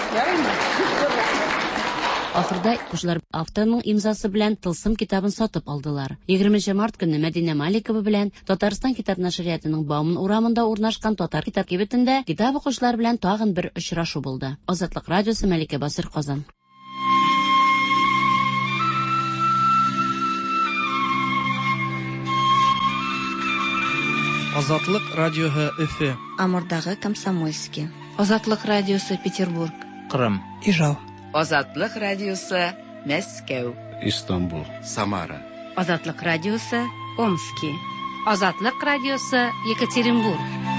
балалар. Ахырда кушлар авторның имзасы белән Тылсым китабын сатып алдылар. егерменче март көнне Мәдинә Маликова белән Татарстан китап нәшриятының Бауман урамында урнашкан Татар китап кибетендә китап укучылар белән тагын бер очрашу булды. Азатлык радиосы, Мәликә Басыр, Казан. Азатлык радиоһы Өфе. Амурдагы Комсомольский. Азатлык радиосы Петербург. Кырым. Ижау. Азатлык радиосы Мәскәү. Истанбул. Самара. Азатлык радиосы Омский. Азатлык радиосы Екатеринбург.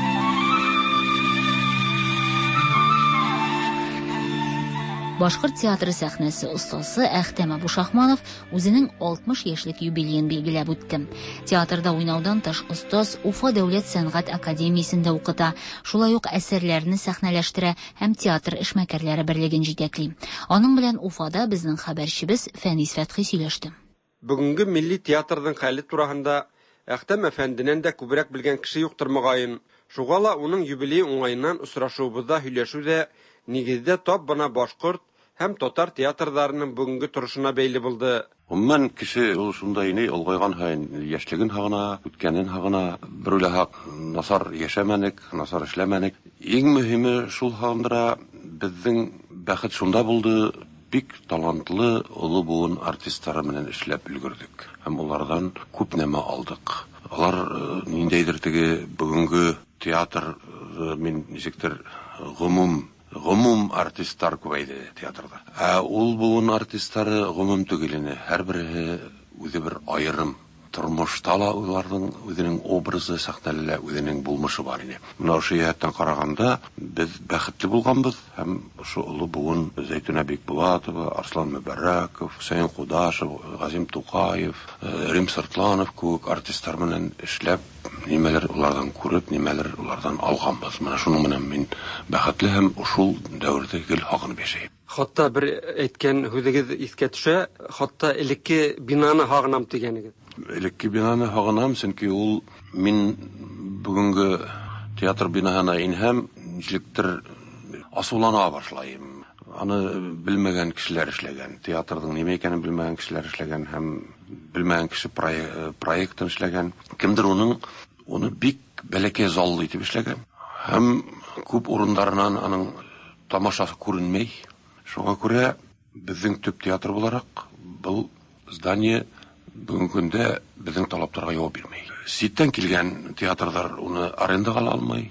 Башкорт театры сәхнәсе остасы Әхтәм Абушахманов үзенең алтмыш яшьлек юбилеен билгеләп үтте. Театрда уйнаудан тыш остаз Уфа дәүләт сәнгать академиясендә укыта, шулай ук әсәрләрне сәхнәләштерә һәм театр эшмәкәрләре берлеген җитәкли. Аның белән Уфада безнең хәбәрчебез Фәнис Фәтхи сөйләште. Бүгенге милли театрның хәле турында Әхтәм әфәнденән дә күбрәк белгән кеше юктыр мөгаен. Шуңа ла уның юбилей уңайыннан очрашуыбызда һөйләшүдә нигездә тап бана башкорт һәм татар театрларының бүгенге торышына бәйле булды. Умман кеше ул шундай ни олгайган һәм яшьлеген хагына, үткәнен хагына бирүле хак насар яшәмәнек, насар эшләмәнек. Иң мөһиме шул хагындыра безнең бәхет шунда булды, бик талантлы олы буын артистлары белән эшләп өлгердек. Һәм улардан күп нәмә алдык. Алар ниндәйдер теге бүгенге театр мин ничектер гомум Гомум артистлар күбәйде театрда. Ә ул буын артистлары гомум түгелене, һәрбере үзе бер аерым тормышта ла уларның үзенең образы, сәхнәләрендә үзенең булмышы бар иде. Менә шул яктан караганда без бәхетле булганбыз һәм шу олы буын Зәйтүнә Бикбулатова, Арслан Мөбәррәков, Хусейн Кудашев, Газим Тукаев, Рим Сыртланов күк артистлар белән эшләп, нимәләр улардан күреп, нимәләр улардан алганбыз. Менә шуның менән мин бәхетле һәм шул дәврдә гел хагын бешәйм. Хатта бер әйткән һүзегез искә төшә, хатта элекке бинаны хагынам дигәнегез. Элекке бинаны хагынам, чөнки ул мин бүгенге театр бинаһына инһәм, ничектер асулана башлайм. Аны белмәгән кешеләр эшләгән, театрның нимә икәнен белмәгән кешеләр эшләгән һәм белмәгән кеше проектын эшләгән. Кемдер уның уны бик бәләкәй зал итеп эшләгән. Һәм күп урыннарыннан аның тамашасы күренмәй. Шуңа күрә безнең төп театр буларак бу здание бүгенге көндә безнең талапларга җавап бирмәй. Ситтән килгән театрлар уны арендага ала алмый.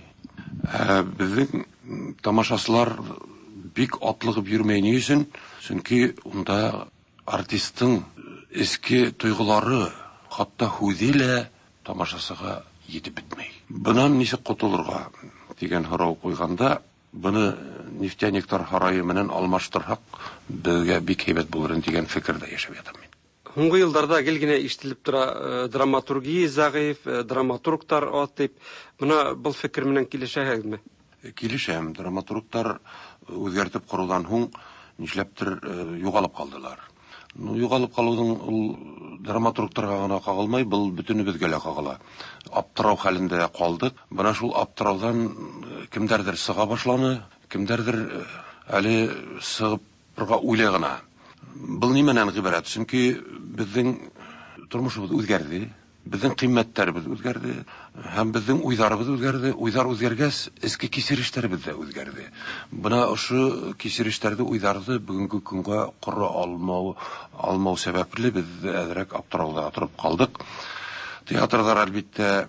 Ә безнең тамашачылар бик атлыгып йөрмәй ни өчен? Чөнки унда артистның эске тойгылары, хатта хүзеле тамашасыга yetib bitmey. Bundan nisi qutulurga degan harov qo'yganda, buni nefтяниктар харайы менен алмаштырсак, безгә бик һәйбәт булыр дигән фикердә яшәп ятам мин. Хуңгы елларда гелгенә ишетелеп тора драматургия зәгыйф, драматурглар ат дип, буна бу фикер менен килешәһезме? Килешәм, драматурглар үзгәртеп курудан һуң нишләптер югалып калдылар. Ну, югалып калудың ул драматургларга гына кагылмай, бу бүтүнебезгә лә кагыла. Аптырау хәлендә калдык. Бына шул аптыраудан кемдәрдер сыга башланы, кемдәрдер әле сыгырга уйлый гына. Бу нименән гыйбарәт? Чөнки безнең тормышыбыз үзгәрде, безнең кыйммәтләребез үзгәрде, һәм безнең уйларыбыз үзгәрде. Уйлар үзгәргәс, эске кисерештәребез дә үзгәрде. Бuna ошо кисерештәрде уйларды бүгенге көнгә куры алмау, алмау сәбәпле без әзрәк аптырауда торып калдык. Театрдар әлбәттә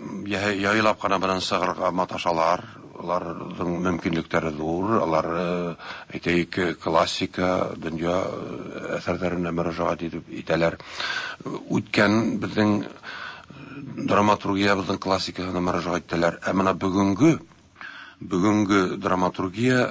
яйлап кына белән сыгырга маташалар. Аларның мөмкинлекләре зур, алар әйтәйек классика, дөнья әсәрләренә мөрәҗәгать итеп итәләр. Үткән безнең драматургия, безнең классикага мөрәҗәгать итәләр. Ә менә бүгенге бүгенге драматургия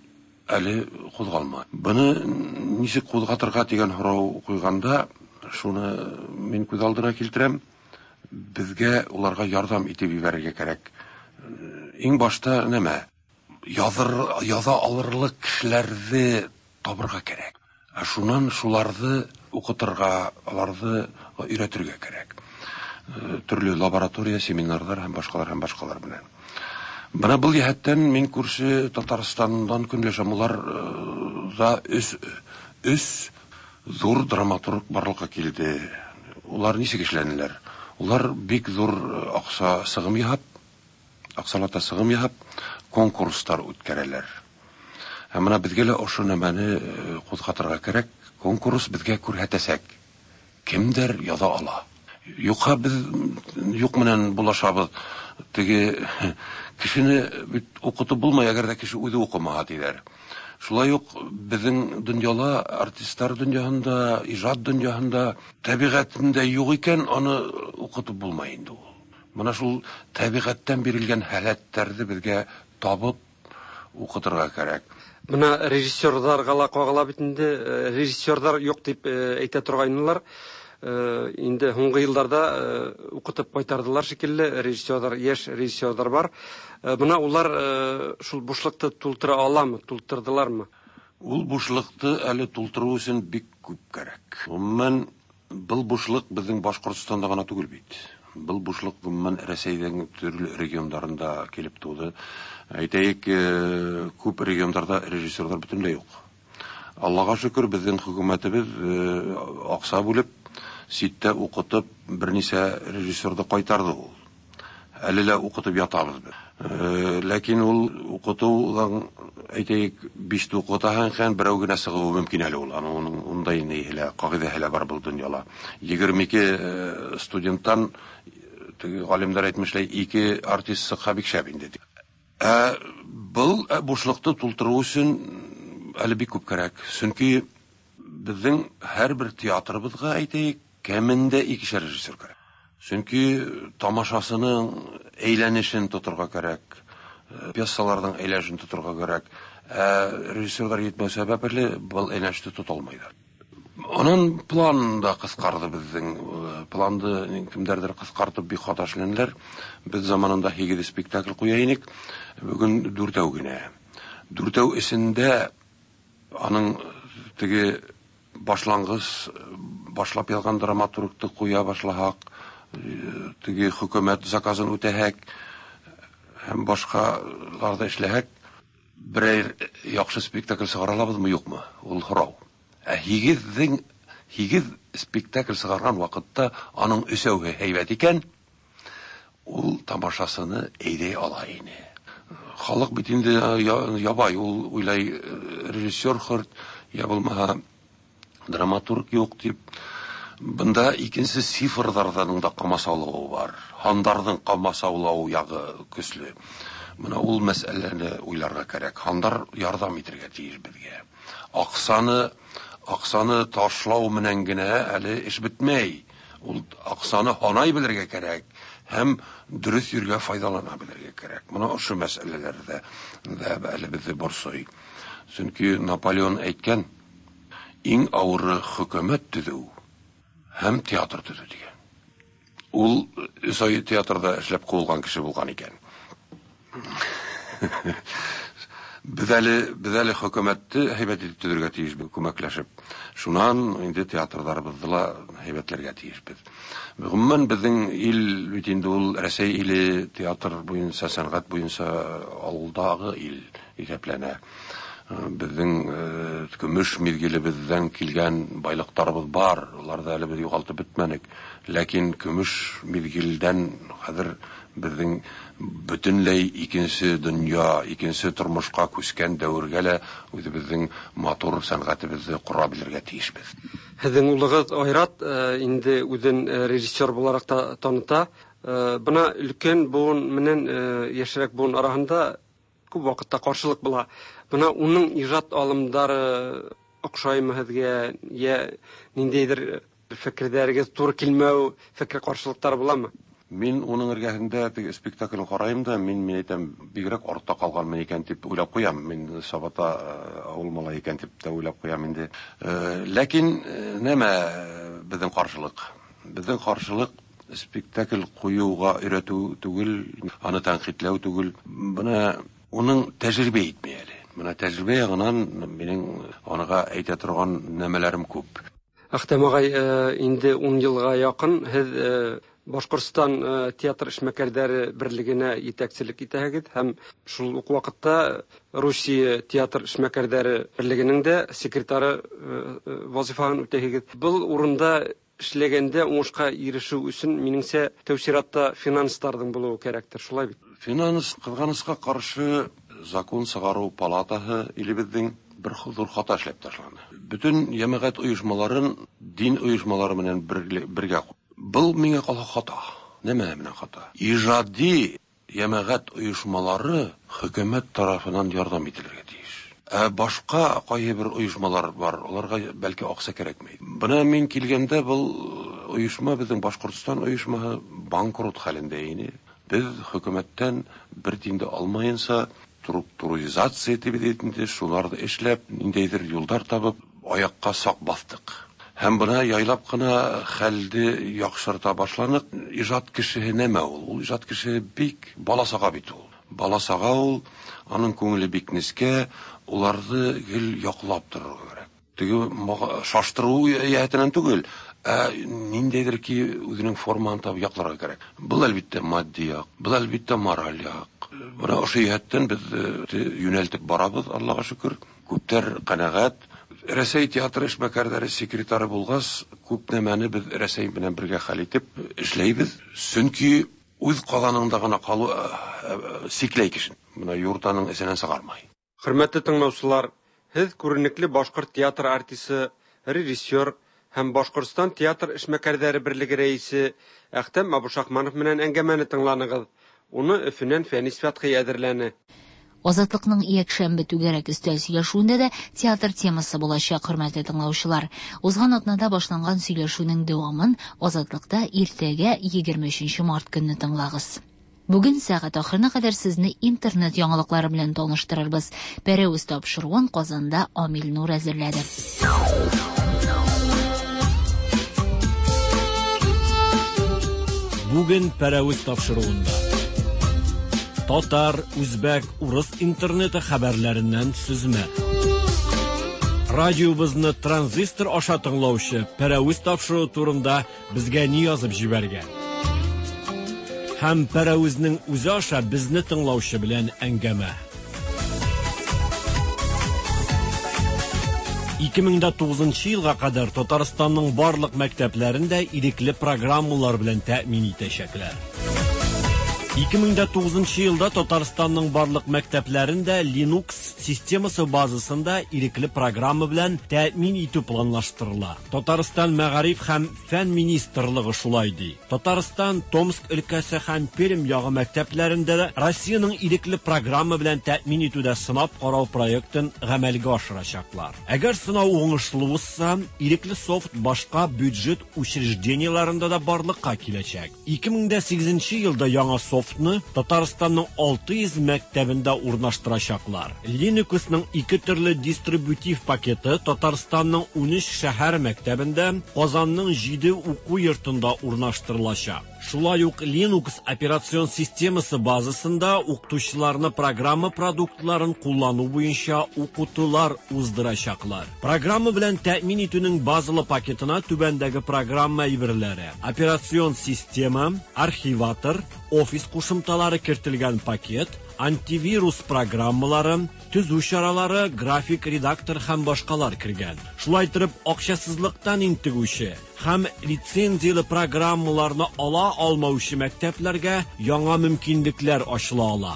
әле кузгалмый. Буны ничек кузгатырга дигән сорау куйганда, шуны мин күз алдына килтерәм. Безгә уларга ярдәм итеп ибәрергә кирәк. Иң башта нәмә? Языр, яза алырлык кешеләрне табырга кирәк. Ә шуннан шуларны укытырга, аларны өйрәтергә кирәк. Төрле лаборатория, семинарлар һәм башкалар һәм башкалар белән. Бына бу җәһәттән мин күрше Татарстандан көнләшәм, улар за үс үс зур драматург барлыкка килде. Улар ничек эшләнеләр? Улар бик зур акса сыгым яһап, аксалата сыгым яһап, конкурслар үткәрәләр. Һәм менә безгә лә ошо нәмәне кузгатырга кирәк. Конкурс безгә күрһәтәсәк, кемдер яза ала. Юкка без юк менән булашабыз. Теге кешене бит укытып булмый, әгәр дә кеше үзе укымага диләр. Шулай ук безнең дөньяла, артистлар дөньяһында, иҗат дөньяһында табигатендә юк икән, аны укытып булмый инде ул. Менә шул табигаттан бирелгән халәтләрне безгә табып укытырга кирәк. Менә режиссерларга ла кагыла бит инде, режиссерлар юк дип әйтә торганнар. Инде соңгы елларда укытып кайтардылар шикелле, режиссерлар, яшь режиссерлар бар. Менә улар шул бушлыкты тултыра аламы, тултырдылармы? Ул бушлыкты әле тултыру өчен бик күп кирәк. Гомумән, бу бушлык безнең Башкортстанда гына түгел бит. Бу бушлык гомумән Россиянең төрле регионнарында килеп туды. Әйтәйек, күп регионнарда режиссерлар бөтенләй юк. Аллага шөкер, безнең хөкүмәтебез акса бүлеп, ситтә укытып, берничә режиссерды кайтарды ул. Әле лә укытып ятабыз без. Ләкин ул укытудан әйтәйек, биш укытаһаң һәм берәү генә сыгылу мөмкин әле ул. Аның ундай нәһилә, кагыйдәһелә бар бу дөньяла. егерме ике студенттан теге галимнәр әйтмешләй, ике артист сыгса бик шәп инде. Ә бу бушлыкты тултыру өчен әле бик күп кирәк. Чөнки безнең һәрбер театрыбызга әйтәйек, кемендә икешәр режиссер кирәк. Чөнки тамашасының әйләнешен тотырга кирәк, пьесаларның әйләнешен тотырга кирәк. Ә режиссерлар җитмәү сәбәпле бу әйләнешне тота алмыйлар. Аның планында кыскарды безнең планды кемдәрдер кыскартып бик хата эшләнделәр. Без заманында һигез спектакль куя идек. Бүген дүртәү генә. Дүртәү исендә аның теге башлангыч башлап язган драматургты куя башлахак, теге хөкүмәт заказын үтәһәк һәм башкаларда эшләһәк, берәр яхшы спектакль сыгара алабызмы, юкмы? Ул сорау. Ә һигездән һигез спектакль сыгарган вакытта аның өсәүе һәйбәт икән, ул тамашасыны әйдәй ала иде. Халык бит инде ябай, ул уйлай режиссер хөрт, я булмаһа драматург юк дип. Бында икенче цифрлардан да камасаулау бар. Хандарның камасаулау ягы көчле. Менә ул мәсьәләне уйларга кирәк. Хандар ярдәм итәргә тиеш безгә. Аксаны, аксаны ташлау менән генә әле эш бетмәй. Ул аксаны ханай белергә кирәк һәм дөрес йөргә файдалана белергә кирәк. Моны ошо мәсьәләләрдә дә әле безне борсый. Чөнки Наполеон әйткән, иң авыры хөкүмәт төзү һәм театр төзү дигән. Ул Совет театрда эшләп куылган кеше булган икән. Без әле без әле хөкүмәтне һәйбәт итеп төзергә тиешбез, күмәкләшеп. Шуннан инде театрларыбызны ла һәйбәтләргә тиешбез. Гомумән безнең ил бит инде ул Россия иле театр буенча, сәнгать буенча алдагы ил исәпләнә. Безнең көмеш мизгелебездән килгән байлыктарыбыз бар, уларда әле без югалтып бетмәдек. Ләкин көмеш мизгелдән хәзер безнең бөтенләй икенче дөнья, икенче тормышка күскән дәвергә лә үзебезнең матур сәнгатебезне кура белергә тиешбез. Һезнең улыгыз Айрат инде үзен режиссер буларак та таныта. Бuna өлкән буын менән яшьрәк буын арасында күп вакытта каршылык була. Бuna уның иҗат алымдары охшаймы һезгә, я ниндидер фикерләрегез туры килмәү, фикер каршылыктар буламы? Мин уның эргәһендә теге спектакль карайым да, мин мен әйтәм, бигрәк артта калганмын икән дип уйлап куям. Мин Сабата авыл малай икән дип тә уйлап куям инде. Ләкин нәмә безнең каршылык? Безнең каршылык спектакль куюга өйрәтү түгел, аны тәнкыйтьләү түгел. Буны уның тәҗрибә итми әле. Менә тәҗрибә ягыннан минең анага әйтә торган нәмәләрем күп. Әхтәм агай, инде ун елга якын һез Башкортстан театр эшмәкәрләре берлегенә итәкчелек итәһегез һәм шул ук вакытта Русия театр эшмәкәрләре берлегенең дә секретары вазифасын үтәһегез. Бу урында эшләгәндә уңышка ирешү өчен минеңсә тәүсиратта финансларның булуы кирәктер, шулай бит? Финанс кызганыска каршы закон сыгару палатаһы илебезнең бер зур хата эшләп ташланды. Бүтән җәмәгать оешмаларын дин оешмалары белән бергә. Бұл миңа кала хата. Нәмә менә хата? Иҗади җәмәгать оешмалары хөкүмәт тарафынан ярдәм ителергә тиеш. Ә башка кайбер оешмалар бар, аларга бәлки акча кирәкмәй. Буна мин килгәндә бу оешма безнең Башкортстан оешмаһы банкрот хәлендә иде. Без хөкүмәттән бер тиен дә алмаенса структуризация дип шуларды эшләп, ниндидер юллар табып, аякка сак бастык. Һәм буна яйлап кына хәлде яхшырта башланып, иҗат кешеһе нәмә ул? Ул иҗат кешеһе бик баласага бит ул. Баласага ул, аның күңеле бик нескә, уларны гел яклап торырга кирәк. Теге шаштыру яһәтеннән түгел, ә ниндидер ки үзенең форманы табып якларга кирәк. Бу әлбиттә матди як, бу әлбиттә мораль як. Буна ошо яһәттән без юнәлтеп барабыз, Аллага шөкер. Күптәр канәгать. Россия театры эшмәкәрләре секретары булгас, күп нәмәне без Россия белән бергә хәл итеп эшләйбез. Чөнки үз каланында гына калу сикләй кешен. Менә юртаның эсенән сыгармай. Хөрмәтле тыңлаучылар, һез күренекле башкорт театр артисты, режиссер һәм Башкортстан театр эшмәкәрләре берлеге рәисе Әхтәм Абушахманов менән әңгәмәне тыңланыгыз. Уны Өфөннән Фәнис Фәтхи әзерләне. Азатлыкның якшәмбе түгәрәк өстәл сөйләшүендә дә театр темасы булачак, хөрмәтле тыңлаучылар. Узган атнада башланган сөйләшүнең дәвамын Азатлыкта иртәгә егерме өченче март көнне тыңлагыз. Бүген сәгать ахырына кадәр сезне интернет яңалыклары белән таныштырырбыз. Пәрәүз тапшыруын Казанда Амил Нур әзерләде. Бүген Пәрәүз тапшыруында татар, үзбәк, урыс интернеты хәбәрләреннән сүзмә. Радиобызны транзистор аша тыңлаучы Пәрәүз тапшыру турында безгә ни язып җибәргән. Һәм Пәрәүзнең үзе аша безне тыңлаучы белән әңгәмә. ике мең тугызынчы елга кадәр Татарстанның барлык мәктәпләрендә ирекле программалар белән тәэмин итәчәкләр. ике мең тугызынчы елда Татарстанның барлык мәктәпләрендә Linux системасы базасында ирекле программа белән тәэмин итү планлаштырыла. Татарстан мәгариф һәм фән министрлыгы шулай ди. Татарстан Томск өлкәсе һәм Пермь ягы мәктәпләрендә Россиянең ирекле программа белән тәэмин итүдә сынап карау проектын гамәлгә ашырачаклар. Әгәр сынау уңышлы булса, ирекле софт башка бюджет учрежденияларында да барлыкка киләчәк. ике мең сигезенче елда яңа софт Татарстанның алты йөз мәктәбендә урнаштырачаклар. Linuxның ике төрле дистрибутив пакеты Татарстанның ун өч шәһәр мәктәбендә, Казанның җиде уку йортында урнаштырылачак. Шулай ук Linux операцион системасы базасында укытучыларны программа продуктларын куллану буенча укытулар уздырачаклар. Программа белән тәэмин итүнең базалы пакетына түбәндәге программа әйберләре: операцион система, архиватор, офис кушымталары кертелгән пакет, антивирус программалары, төзү чаралары, график редактор һәм башкалар кергән. Шулай итеп, акчасызлыктан интегүче һәм лицензияле программаларны ала алмаучы мәктәпләргә яңа мөмкинлекләр ачыла ала.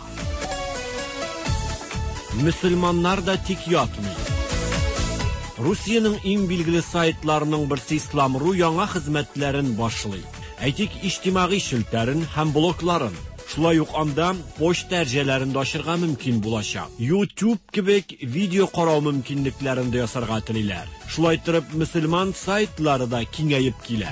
Мөселманнар да тик ятмый. Русиянең иң билгеле сайтларының берсе Ислам.ру яңа хезмәтләрен башлый. Әйтик, иҗтимагый шелтәрен һәм блогларын. Шулай ук анда почта әрҗәләрен дә ачырга мөмкин булачак. YouTube кебек видео карау мөмкинлекләрен дә ясарга телиләр. Шулай итеп, мөселман сайтлары да киңәеп килә.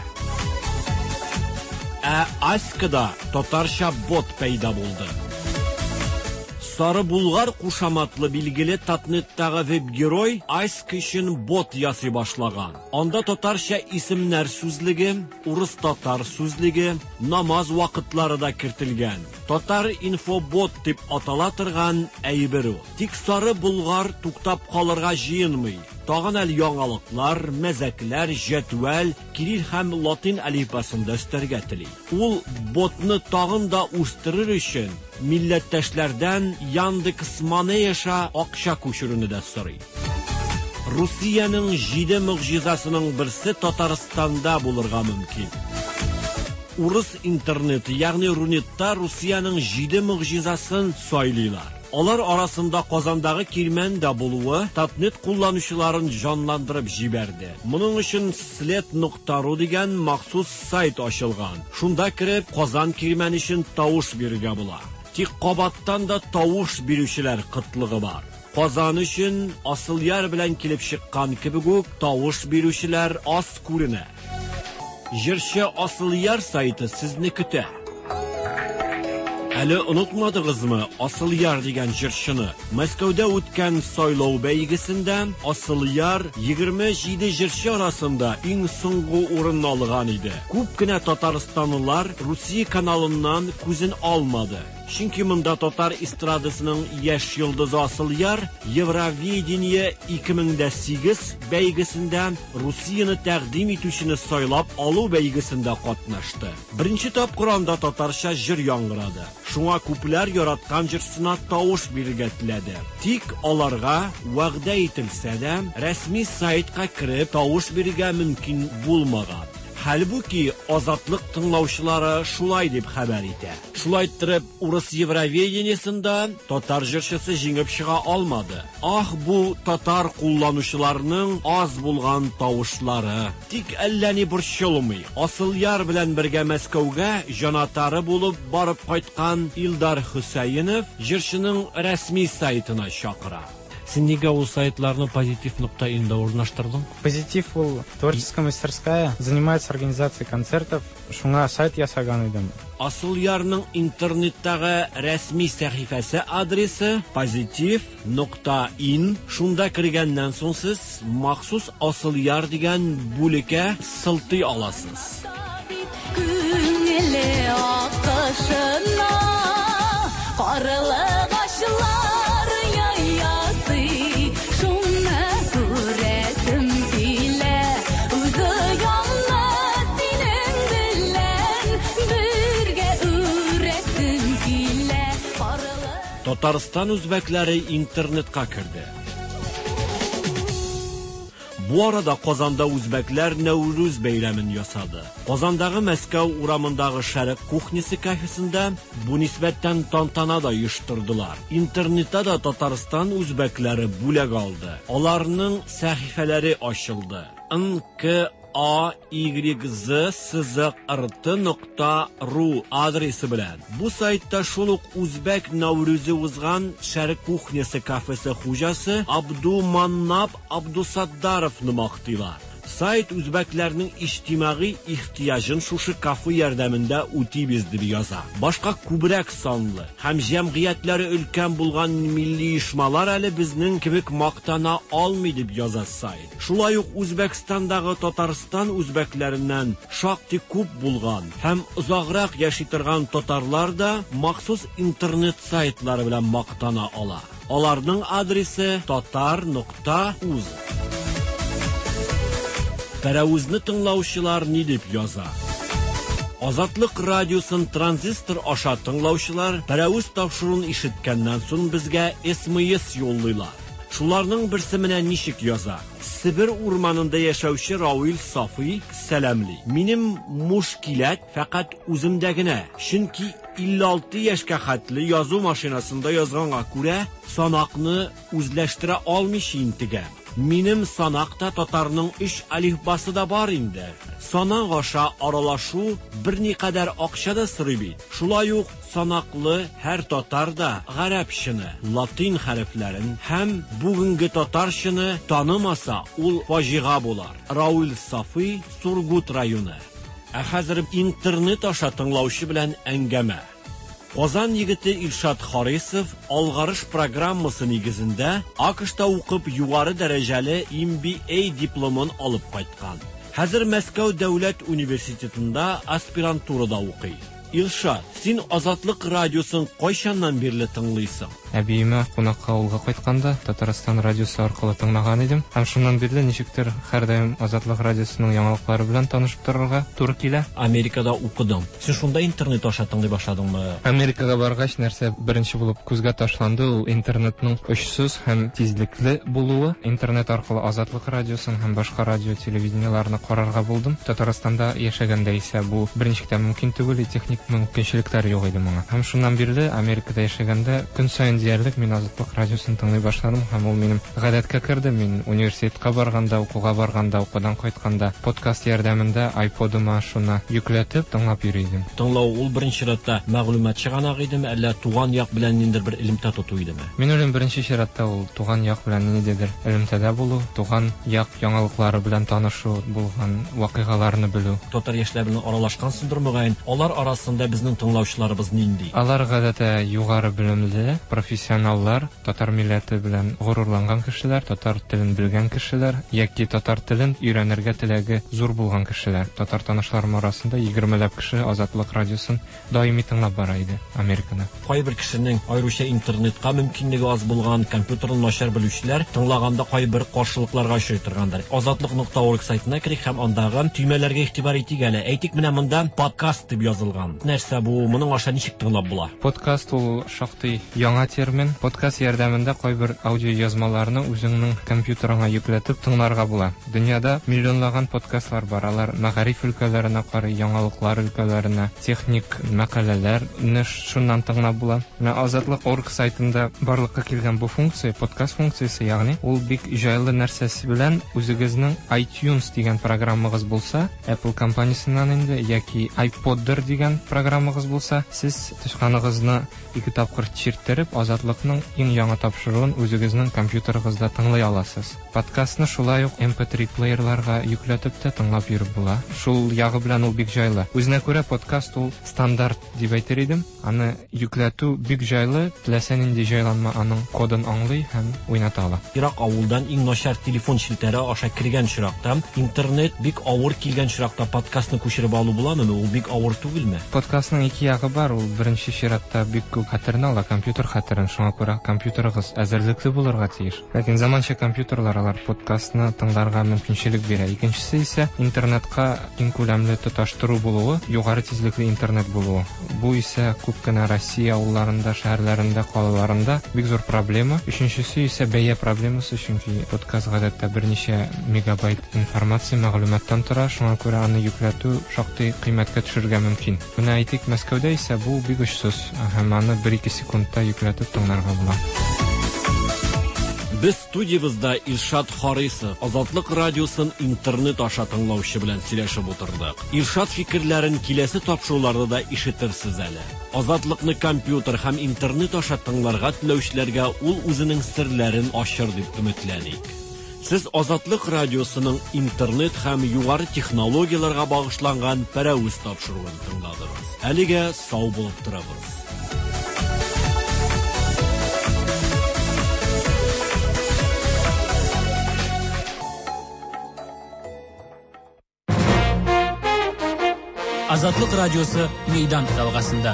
Ә Аськада татарча бот пәйда булды. Сары Булгар кушаматлы билгеле Татнеттагы веб-герой Аська өчен бот ясый башлаган. Анда татарча исемнәр сүзлеге, урыс-татар сүзлеге, намаз вакытлары да кертелгән. Татар инфобот дип атала торган әйбер ул. Тик Сары Булгар туктап калырга җыенмый. Тагын әле яңалыклар, мәзәкләр, җәдвәл, кирилл һәм латин әлифбасында өстәргә тели. Ул ботны тагын да үстерер өчен милләттәшләрдән Яндекс Манеяша акча күчерүне дә сорый. Русиянең җиде мөгъҗизасының берсе Татарстанда булырга мөмкин. Урыс интернеты, ягъни Рунетта Русиянең җиде мөгъҗизасын сайлыйлар. Алар арасында Казандагы килмән дә булуы Татнет кулланучыларын җанландырып җибәрде. Моның өчен след нокта ру дигән махсус сайт ачылган. Шунда кирип Казан килмән өчен тавыш бирергә була. Тик кабаттан да тавыш бирүчеләр кытлыгы бар. Казан өчен Асылъяр белән килеп чыккан кебек үк тавыш бирүчеләр аз күренә. Җырчы Асылъяр сайты сезне көтә. Әле онытмадыгызмы Асылъяр дигән җырчыны? Мәскәүдә үткән сайлау бәйгесендә Асылъяр егерме җиде җырчы арасында иң соңгы урынны алган иде. Күп кенә татарстанлылар Русия каналыннан күзен алмады. Чөнки монда татар эстрадасының яшь йолдызы Асылъяр Евровидение ике мең сигез бәйгесендә Русияны тәкъдим итүчене сайлап алу бәйгесендә катнашты. Беренче тапкыр анда татарча җыр яңгырады. Шуңа күпләр яраткан җырсына тавыш бирергә теләде. Тик аларга вәгъдә ителсә дә, рәсми сайтка кирип тавыш бирергә мөмкин булмаган. Хәлбуки Азатлык тыңлаучылары шулай дип хәбәр итә. Шулай итеп, урыс Евровидениесында татар җырчысы җиңеп чыга алмады. Ах, бу татар кулланучыларның аз булган тавышлары. Тик әллә ни борчылмый. Асылъяр белән бергә Мәскәүгә җанатары булып барып кайткан Илдар Хөсәенов җырчының рәсми сайтына чакыра. Син нигә ул сайтларны позитив нокта инда урнаштырдың? Позитив ул творческая мастерская, занимается организацией концертов. Шуңа сайт ясаган идем. Асылъярның интернеттагы рәсми сәхифәсе адресы позитив нокта ин. Шунда кергәннән соң сез махсус Асылъяр дигән бүлеккә сылтый аласыз. Күңеле акышына карылык ашлар Татарстан үзбәкләре интернетка керде. Бу арада Казанда үзбәкләр Нәүрүз бәйрәмен ясады. Казандагы Мәскәү урамындагы Шәрык кухнясы кафесында бу нисбәттән тантана да оештырдылар. Интернетта да Татарстан үзбәкләре бүләк алды. Аларның сәхифәләре ачылды. эн ка а y z сызык эр тэ нокта ру адресы белән. Бу сайтта шул ук үзбәк Нәүрүзе узган Шәрык кухнясы кафесы хуҗасы Абдуманнап Абдусаддаровны мактыйлар. Сайт үзбәкләрнең иҗтимагый ихтияҗын шушы кафе ярдәмендә үтибез дип яза. Башка күбрәк санлы һәм җәмгыятьләре өлкән булган милли оешмалар әле безнең кебек мактана алмый дип яза сайт. Шулай ук Үзбәкстандагы Татарстан үзбәкләреннән шактый күп булган һәм озаграк яши торган татарлар да махсус интернет сайтлары белән мактана ала. Аларның адресы tatar nokta uz. Пәрәүзне тыңлаучылар ни дип яза? Азатлык радиосын транзистор аша тыңлаучылар пәрәүз тапшыруын ишеткәннән соң безгә эс эм эс юллыйлар. Шуларның берсе менә ничек яза? Сибир урманында яшәүче Рауил Сафый сәламли. Минем мушкилат фақат үземдә генә. Чөнки илле алты яшькә хәтле язу машинасында язганга күрә санакны үзләштерә алмыйча интегәм. Минем санакта татарның өч алифбасы да бар инде. Санак аша аралашу берникадәр акча да сорый бит. Шулай ук санаклы һәр татар да гарәпчаны, латин хәрефләрен һәм бүгенге татарчаны танымаса, ул фаҗига булар. Рауил Сафый, Сургут районы. Ә хәзер интернет аша тыңлаучы белән әңгәмә. Казан егете Илшат Харисов алгарыш программасы нигезендә АКШта укып югары дәрәҗәле эм би эй дипломын алып кайткан. Хәзер Мәскәү дәүләт университетында аспирантурада укый. Илшат, син Азатлык радиосын кайчаннан бирле тыңлыйсың? Әбиемә кунакка авылга кайтканда Татарстан радиосы аркылы тыңлаган идем. Һәм шуннан бирле ничектер һәрдаим Азатлык радиосының яңалыклары белән танышып торырга туры килә. Америкада укыдым. Син шунда интернет аша тыңлый башладыңмы? Америкага баргач нәрсә беренче булып күзгә ташланды, ул интернетның очсыз һәм тизлекле булуы. Интернет аркылы Азатлык радиосын һәм башка радио телевидениеларны карарга булдым. Татарстанда яшәгәндә исә бу беренчектән мөмкин түгел, техник мөмкинчелекләр юк иде моңа. Һәм шуннан бирле Америкада яшәгәндә көн саен диярлек мин Азатлык радиосын тыңлый башладым һәм ул минем гадәткә керде. Мин университетка барганда, укуга барганда, укудан кайтканда подкаст ярдәмендә iPod-ыма шуны йөкләтеп тыңлап йөридем. Тыңлау ул беренче чиратта мәгълүмат чыганак идеме, әллә туган як белән ниндер бер элемтә тоту идеме? Мин уйлыйм, беренче чиратта ул туган як белән ниндидер элемтәдә булу, туган як яңалыклары белән танышу, булган вакыйгаларны белү. Татар яшьләр белән аралашкансыңдыр мөгаен. Алар арасында безнең тыңлаучыларыбыз нинди? Алар гадәттә югары белемле, профессионаллар, татар милләте белән горурланган кешеләр, татар телен белгән кешеләр, яки татар телен өйрәнергә теләге зур булган кешеләр. Татар танышларым арасында егермеләп кеше Азатлык радиосын даими тыңлап бара иде Америкада. Кайбер кешенең аеруча интернетка мөмкинлеге аз булган, компьютерны начар белүчеләр тыңлаганда кайбер каршылыкларга очрый торгандар. азатлык нокта орг сайтына кирик һәм андагы төймәләргә игътибар итик әле. Әйтик, менә монда подкаст дип язылган. Нәрсә бу? Моның аша ничек тыңлап була? Подкаст ул шактый яңа термин. Подкаст ярдәмендә кайбер аудио язмаларны үзеңнең компьютерыңа йөкләтеп тыңларга була. Дөньяда миллионлаган подкастлар бар. Алар мәгариф өлкәләренә карый, яңалыклар өлкәләренә, техник мәкаләләрне шуннан тыңлап була. Менә Азатлык нокта орг сайтында барлыкка килгән бу функция, подкаст функциясе, ягъни ул бик җайлы нәрсәсе белән үзегезнең iTunes дигән программагыз булса, Apple компаниясеннән инде яки iPod-дыр дигән программагыз булса, сез тышканыгызны ике тапкыр чирттереп, Азатлыкның иң яңа тапшыруын үзегезнең компьютерыгызда тыңлый аласыз. Подкастны шулай ук эм пэ три плеерларга йөкләтеп тә тыңлап йөреп була. Шул ягы белән ул бик җайлы. Үзенә күрә подкаст ул стандарт дип әйтер идем. Аны йөкләтү бик җайлы, теләсә нинди җайланма аның кодын аңлый һәм уйната ала. Ирак авылдан иң начар телефон челтәре аша кергән чиракта, интернет бик авыр килгән чиракта подкастны күчереп алу буламы? Ул бик авыр түгелме? Подкастның ике ягы бар. Ул беренче чиратта бик күп хәтерне ала, компьютер хәтерен компьютерын, шуңа күрә компьютерыгыз әзерлекле булырга тиеш. Ләкин заманча компьютерлар алар подкастны тыңларга мөмкинчелек бирә. Икенчесе исә интернетка киң күләмле тоташтыру булуы, югары тизлекле интернет булуы. Бу исә күп кенә Россия авылларында, шәһәрләрендә, калаларында бик зур проблема. Өченчесе исә бәя проблемасы, чөнки подкаст гадәттә берничә мегабайт информация, мәгълүматтан тора, шуңа күрә аны йөкләтү шактый кыйммәткә төшергә мөмкин. Менә әйтик, Мәскәүдә исә бу бик очсыз, һәм аны бер-ике секундта йөкләтеп тыңларга була. Без студиябызда Илшат Харисов, Азатлык радиосын интернет аша тыңлаучы белән сөйләшеп утырдык. Илшат фикерләрен киләсе тапшыруларда да ишетерсез әле. Азатлыкны компьютер һәм интернет аша тыңларга теләүчеләргә ул үзенең серләрен ачыр дип өметләник. Сез Азатлык радиосының интернет һәм югары технологияларга багышланган пәрәүз тапшыруын тыңладыгыз. Әлегә сау булып торабыз. Азатлык радиосы мейдан далгасында.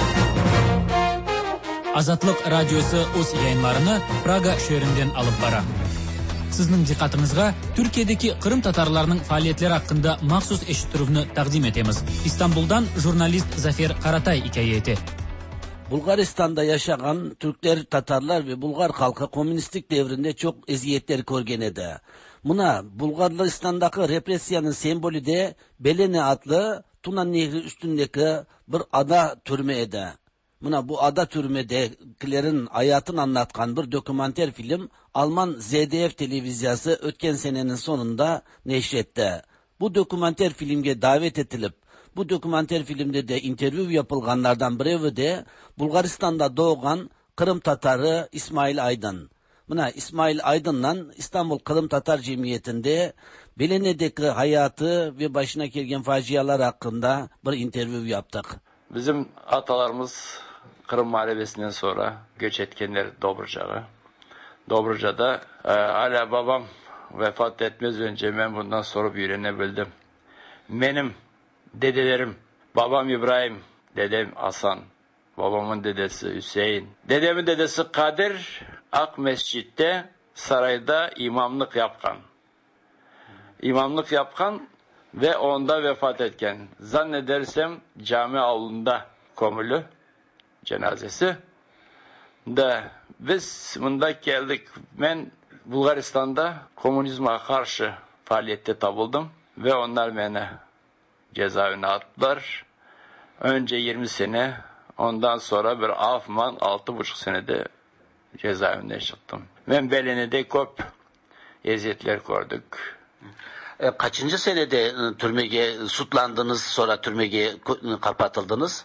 Азатлык радиосы үз yayınlarını Прага шәһәреннән алып бара. Сезнең диққатыңызга Түркиядәге Кырым татарларының фәалиятләре хакында махсус эшиттүрүне тәкъдим итәбез. Истанбулдан журналист Зафер Каратай хикәяте. Bulgaristan'da yaşayan Türkler, Tatarlar ve Bulgar halkı komünistik devrinde çok eziyetler görgen edi. Buna Bulgaristan'daki represiyanın sembolü de Belene adlı Tuna Nehri üstündeki bir ada türme edi. Buna bu ada türmedekilerin hayatını anlatkan bir dokümanter film Alman Z D F televizyası ötken senenin sonunda neşretti. Bu dokümanter filmge davet edilip bu dokümanter filmde de interview yapılganlardan biri de Bulgaristan'da doğan Kırım Tatarı İsmail Aydın. Buna İsmail Aydın'la İstanbul Kırım Tatar Cemiyeti'nde Belene'deki hayatı ve başına gelgen facialar hakkında bir interview yaptık. Bizim atalarımız Kırım Muharebesi'nden sonra göç etkenler Dobruca'ya. Dobruca'da e, hala babam vefat etmez önce ben bundan sorup öğrenebildim. Benim dedelerim, babam İbrahim, dedem Hasan, babamın dedesi Hüseyin, dedemin dedesi Kadir, Ak Mescid'de sarayda imamlık yapkan. İmamlık yapkan ve onda vefat etken. Zannedersem cami avlunda komülü cenazesi. Da biz bunda geldik. Ben Bulgaristan'da komünizme karşı faaliyette tabıldım ve onlar beni cezaevine attılar. Önce yirmi sene, ondan sonra bir afman altı buçuk senede cezaevine çıktım. Ben Belene'de kop eziyetler gördük. E, kaçıncı senede e, türmege sutlandınız, sonra türmege kapatıldınız?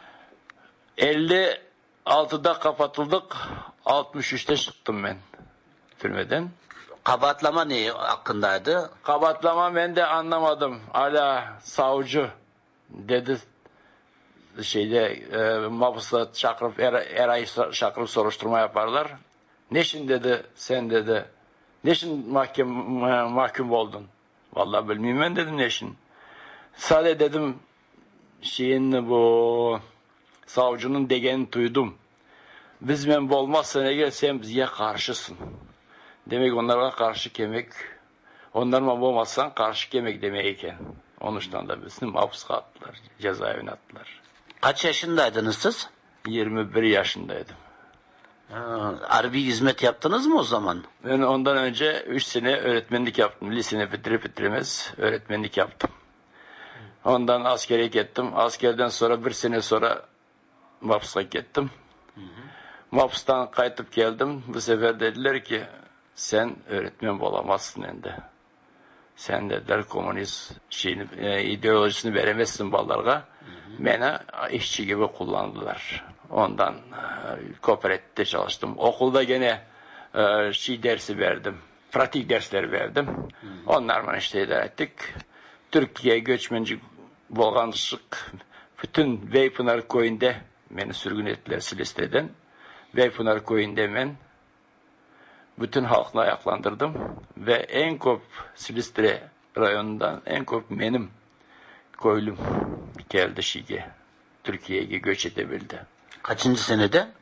elli altıda kapatıldık, altmış üçte çıktım ben türmeden. Kabahatlama ne hakkındaydı? Kabahatlama ben de anlamadım. Hala savcı dedi şeyde e, mahpusla çakırıp her, her ay çakırıp soruşturma yaparlar. Neşin dedi sen dedi. Neşin mahkum, mahkum oldun? Vallahi bilmiyorum ben dedim neşin. Sadece dedim şeyin bu savcının degeni duydum. Biz men olmazsa ne gel sen bize karşısın. Demek onlara karşı kemek, onlarla olmazsan karşı kemek demeyken. Onuştan da bizi mahpuska attılar, cezaevine attılar. Kaç yaşındaydınız siz? yirmi bir yaşındaydım. Ha, Arabi hizmet yaptınız mı o zaman? Ben ondan önce üç sene öğretmenlik yaptım. Liseni bitirip bitirmez öğretmenlik yaptım. Ondan askere gittim. Askerden sonra bir sene sonra mahpuska gittim. Hı hı. Mahpustan kayıtıp geldim. Bu sefer dediler ki sen öğretmen olamazsın ende. Sen dediler komünist şeyini, e, ideolojisini veremezsin ballarga. Beni işçi gibi kullandılar. Ondan e, kooperatifte çalıştım. Okulda gene e, şey dersi verdim. Pratik dersleri verdim. Hı hı. Onlarla işte idare ettik. Türkiye'ye göçmenci bolganışık bütün Beypınar köyünde beni sürgün ettiler Silistre'den. Beypınar köyünde ben bütün halkını ayaklandırdım ve en çok Silistre rayonundan en çok benim köylüm geldi şige. Türkiye'ye göç edebildi. Kaçıncı senede?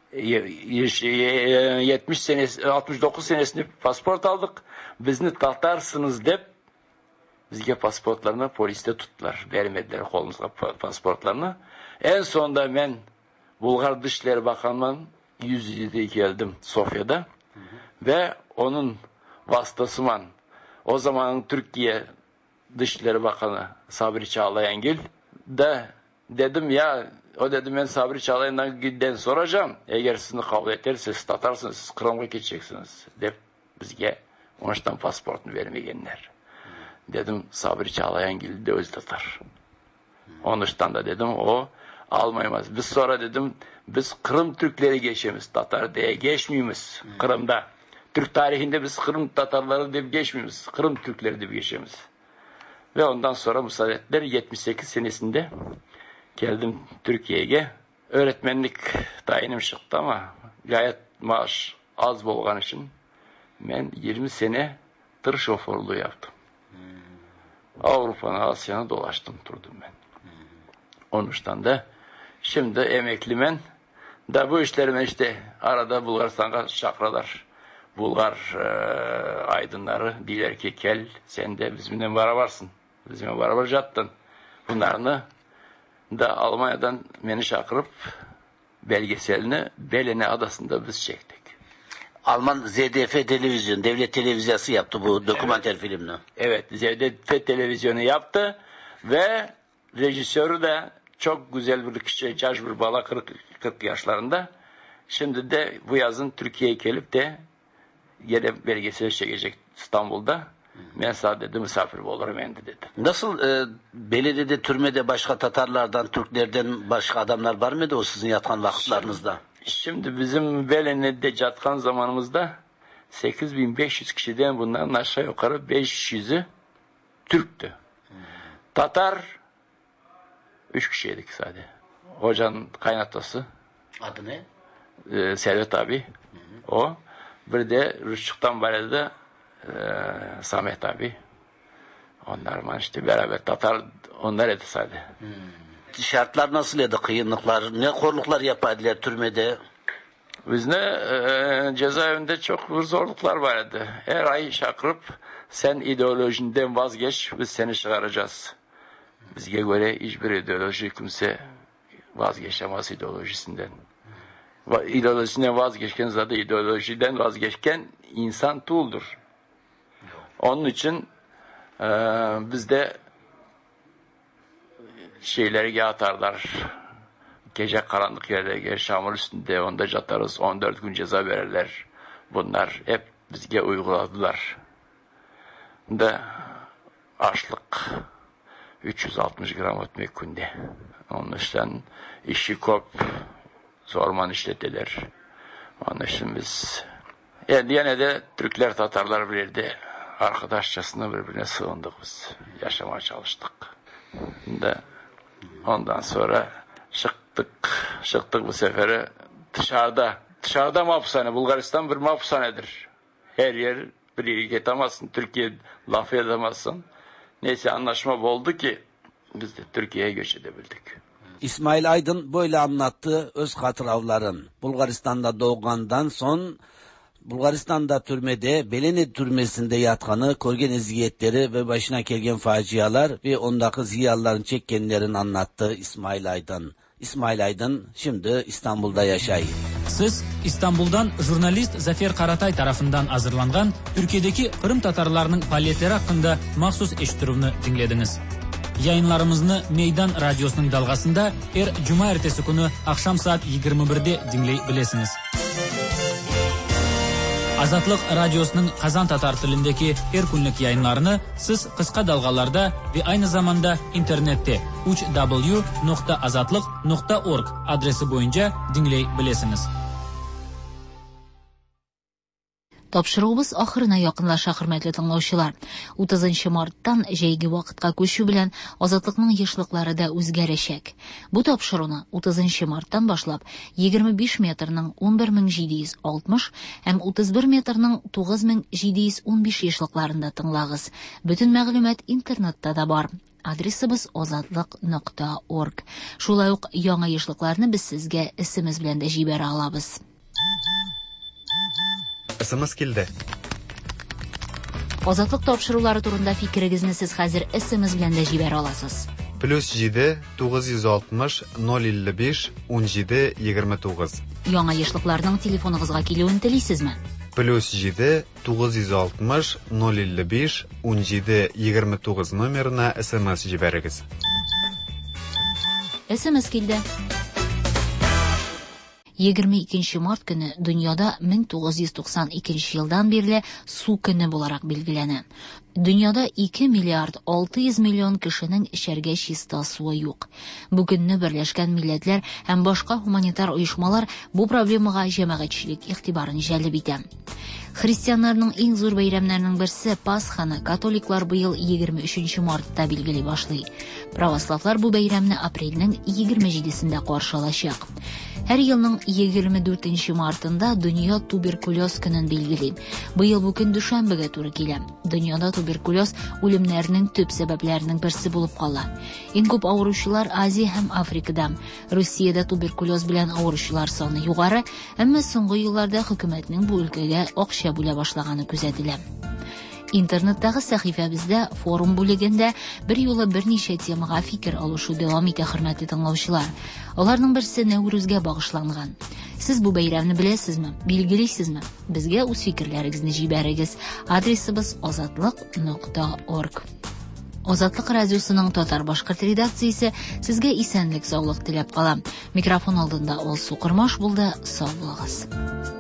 yetmiş senesi, altmış dokuz senesinde pasport aldık. Bizni Tatarsınız dep bizge pasportlarını poliste tuttular. Vermediler kolumuzga pasportlarını. En sonunda ben Bulgar Dışişleri Bakanlığı'nın yüz yüze geldim Sofya'da. Hı hı. Ve onun vasıtasıyla o zaman Türkiye Dışişleri Bakanı Sabri Çağlayangil de dedim ya, o dedim ben Sabri Çağlayan'dan giden soracağım. Eğer sizi kabul ederseniz Tatarsınız, siz Kırım'a geçeceksiniz. De bizge onuştan pasportunu vermeyenler. Dedim Sabri Çağlayangil de öz Tatar. Onuştan da dedim o almayamaz. Biz sonra dedim biz Kırım Türkleri geçemiz. Tatar diye geçmiyoruz Kırım'da. Türk tarihinde biz Kırım Tatarları diye geçmiyoruz. Kırım Türkleri diye geçemiz. Ve ondan sonra müsaade ettiler. yetmiş sekiz senesinde geldim Türkiye'ye. Öğretmenlik tayinim çıktı ama gayet maaş az bolgan için ben yirmi sene tır şoförlüğü yaptım. Avrupa'nı, Asya'nı dolaştım durdum ben. Onuştan da şimdi emeklimen da bu işlerime işte arada Bulgaristan'a şakralar. Bulgar e, aydınları diler ki gel sen de bizimle berabersin. Bizimle beraber jattın. Bunlarını da Almanya'dan beni çağırıp belgeselini Belene Adası'nda biz çektik. Alman Z D F televizyon, devlet televizyası yaptı bu dokumenter evet. filmini. Evet, Z D F televizyonu yaptı ve rejisörü de çok güzel bir kişi, yaş bir bala kırk, kırk yaşlarında. Şimdi de bu yazın Türkiye'ye gelip de yine belgesel çekecek İstanbul'da. Ben sadece misafir olurum ben de dedi. Nasıl e, belediyede, türmede başka Tatarlardan, Türklerden başka adamlar var mıydı o sizin yatan vakitlarınızda? Şimdi, şimdi bizim Belene'de yatkan zamanımızda sekiz bin beş yüz kişiden bundan aşağı yukarı beş yüzü Türktü. Hmm. Tatar üç kişiydik sadece. Hocanın kaynatası. Adı ne? E, Servet abi. Hmm. O. Bir de Rüşçük'ten beri de e, Samet abi. Onlar işte beraber Tatar onlar edi sadece. Hmm. Şartlar nasıl edi? Kıyınlıklar, ne korluklar yapardılar türmede? Bizde e, cezaevinde çok zorluklar vardı. Her ay şakırıp sen ideolojinden vazgeç, biz seni çıkaracağız. Bizge göre hiçbir ideoloji kimse vazgeçemez ideolojisinden. İdeolojisinden vazgeçken zaten ideolojiden vazgeçken insan tuldur. Onun için e, bizde şeyleri atarlar. Gece karanlık yerde şamur üstünde onda yatarız. on dört gün ceza verirler. Bunlar hep bizge uyguladılar. Da açlık üç yüz altmış gram ötmek günde. Onun için işi kop zorman işlettiler. Onun için biz yani yine de Türkler Tatarlar bilirdi. Arkadaşçasına birbirine sığındık biz. Yaşamaya çalıştık. Da ondan sonra çıktık. Çıktık bu sefere dışarıda. Dışarıda mahpushane. Bulgaristan bir mahpushanedir. Her yer bir yere getemezsin. Türkiye laf edemezsin. Neyse anlaşma oldu ki biz de Türkiye'ye göç edebildik. İsmail Aydın böyle anlattı öz hatıraların. Bulgaristan'da doğgandan son Bulgaristan'da türmede, Belene türmesinde yatkanı, körgen eziyetleri ve başına gelgen facialar ve ondaki ziyalıların çekkenlerini anlattı İsmail Aydın. İsmail Aydın şimdi İstanbul'da yaşayır. Siz İstanbul'dan jurnalist Zafer Karatay tarafından hazırlangan Türkiye'deki Kırım Tatarlarının faaliyetleri hakkında mahsus eşitiruvni dinlediniz. Yayınlarımızı Meydan Radyosu'nun dalgasında her cuma ertesi günü akşam saat yigirma birde dinleyebilirsiniz. Azatlık Radyosu'nun Kazan Tatar tilindeki her günlük yayınlarını siz kısa dalgalarda ve aynı zamanda internette uch w nokta azatlık nokta org adresi boyunca dinleyebilirsiniz. Тапшыруыбыз ахырына якынлаша, хөрмәтле тыңлаучылар. утызынчы марттан җәйге вакытка күчү белән азатлыкның яшьлыклары да үзгәрәчәк. Бу тапшыруны утызынчы марттан башлап егерме биш метрның он бер мең җиде йөз алтмыш һәм утыз бер метрның тугыз мең җиде йөз ун биш яшьлыкларында тыңлагыз. Бөтен мәгълүмат интернетта да бар. Адресыбыз озатлык нокта орг. Шулай ук яңа ешлыкларны без сезгә эсемез белән дә җибәрә алабыз. Эсемез килде. Азатлык тапшырулары турында фикерегезне сез хәзер эсемез белән дә җибәрә аласыз. Плюс җиде тугыз йөз алтмыш ноль илле биш унҗиде егерме тугыз. Яңа ешлыкларның телефоныгызга килүен телисезме? Плюс җиде тугыз йөз алтмыш ноль илле биш унҗиде егерме тугыз номерына эсэмэс җибәрегез. эсэмэс килде. егерме икенче март көне дөньяда мең тугыз йөз туксан икенче елдан бирле су көне буларак билгеләнә. Дөньяда ике миллиард алты йөз миллион кешенең эчәргә чиста суы юк. Бу көнне Берләшкән Милләтләр һәм башка гуманитар оешмалар бу проблемага җәмәгатьчелек игътибарын җәлеп итә. Христианнарның иң зур бәйрәмнәренең берсе Пасханы католиклар быел егерме өченче мартта билгели башлый. Православлар бу бәйрәмне апрельнең егерме җидесендә каршы алачак. Һәр елның егерме дүртенче мартында дөнья туберкулез көнен билгели. Быел бу көн дүшәмбегә туры килә. Дөньяда туберкулез үлемнәрнең төп сәбәпләренең берсе булып кала. Иң күп авыручылар Азия һәм Африкада. Россиядә туберкулез белән авыручылар саны югары, әмма соңгы елларда хөкүмәтнең бу өлкәгә акча бүлә башлаганы күзәтелә. Интернеттагы сәхифәбездә форум бүлегендә бер юлы берничә темага фикер алышу дәвам итә, хөрмәтле тыңлаучылар. Аларның берсе Нәүрүзгә багышланган. Сез бу бәйрәмне беләсезме? Билгелисезме? Безгә үз фикерләрегезне җибәрегез. Адресыбыз озатлык нокта орг. Азатлык радиосының татар-башкорт редакциясе сезгә исәнлек, саулык теләп кала. Микрофон алдында Алсу Кырмаш булды. Сау булыгыз.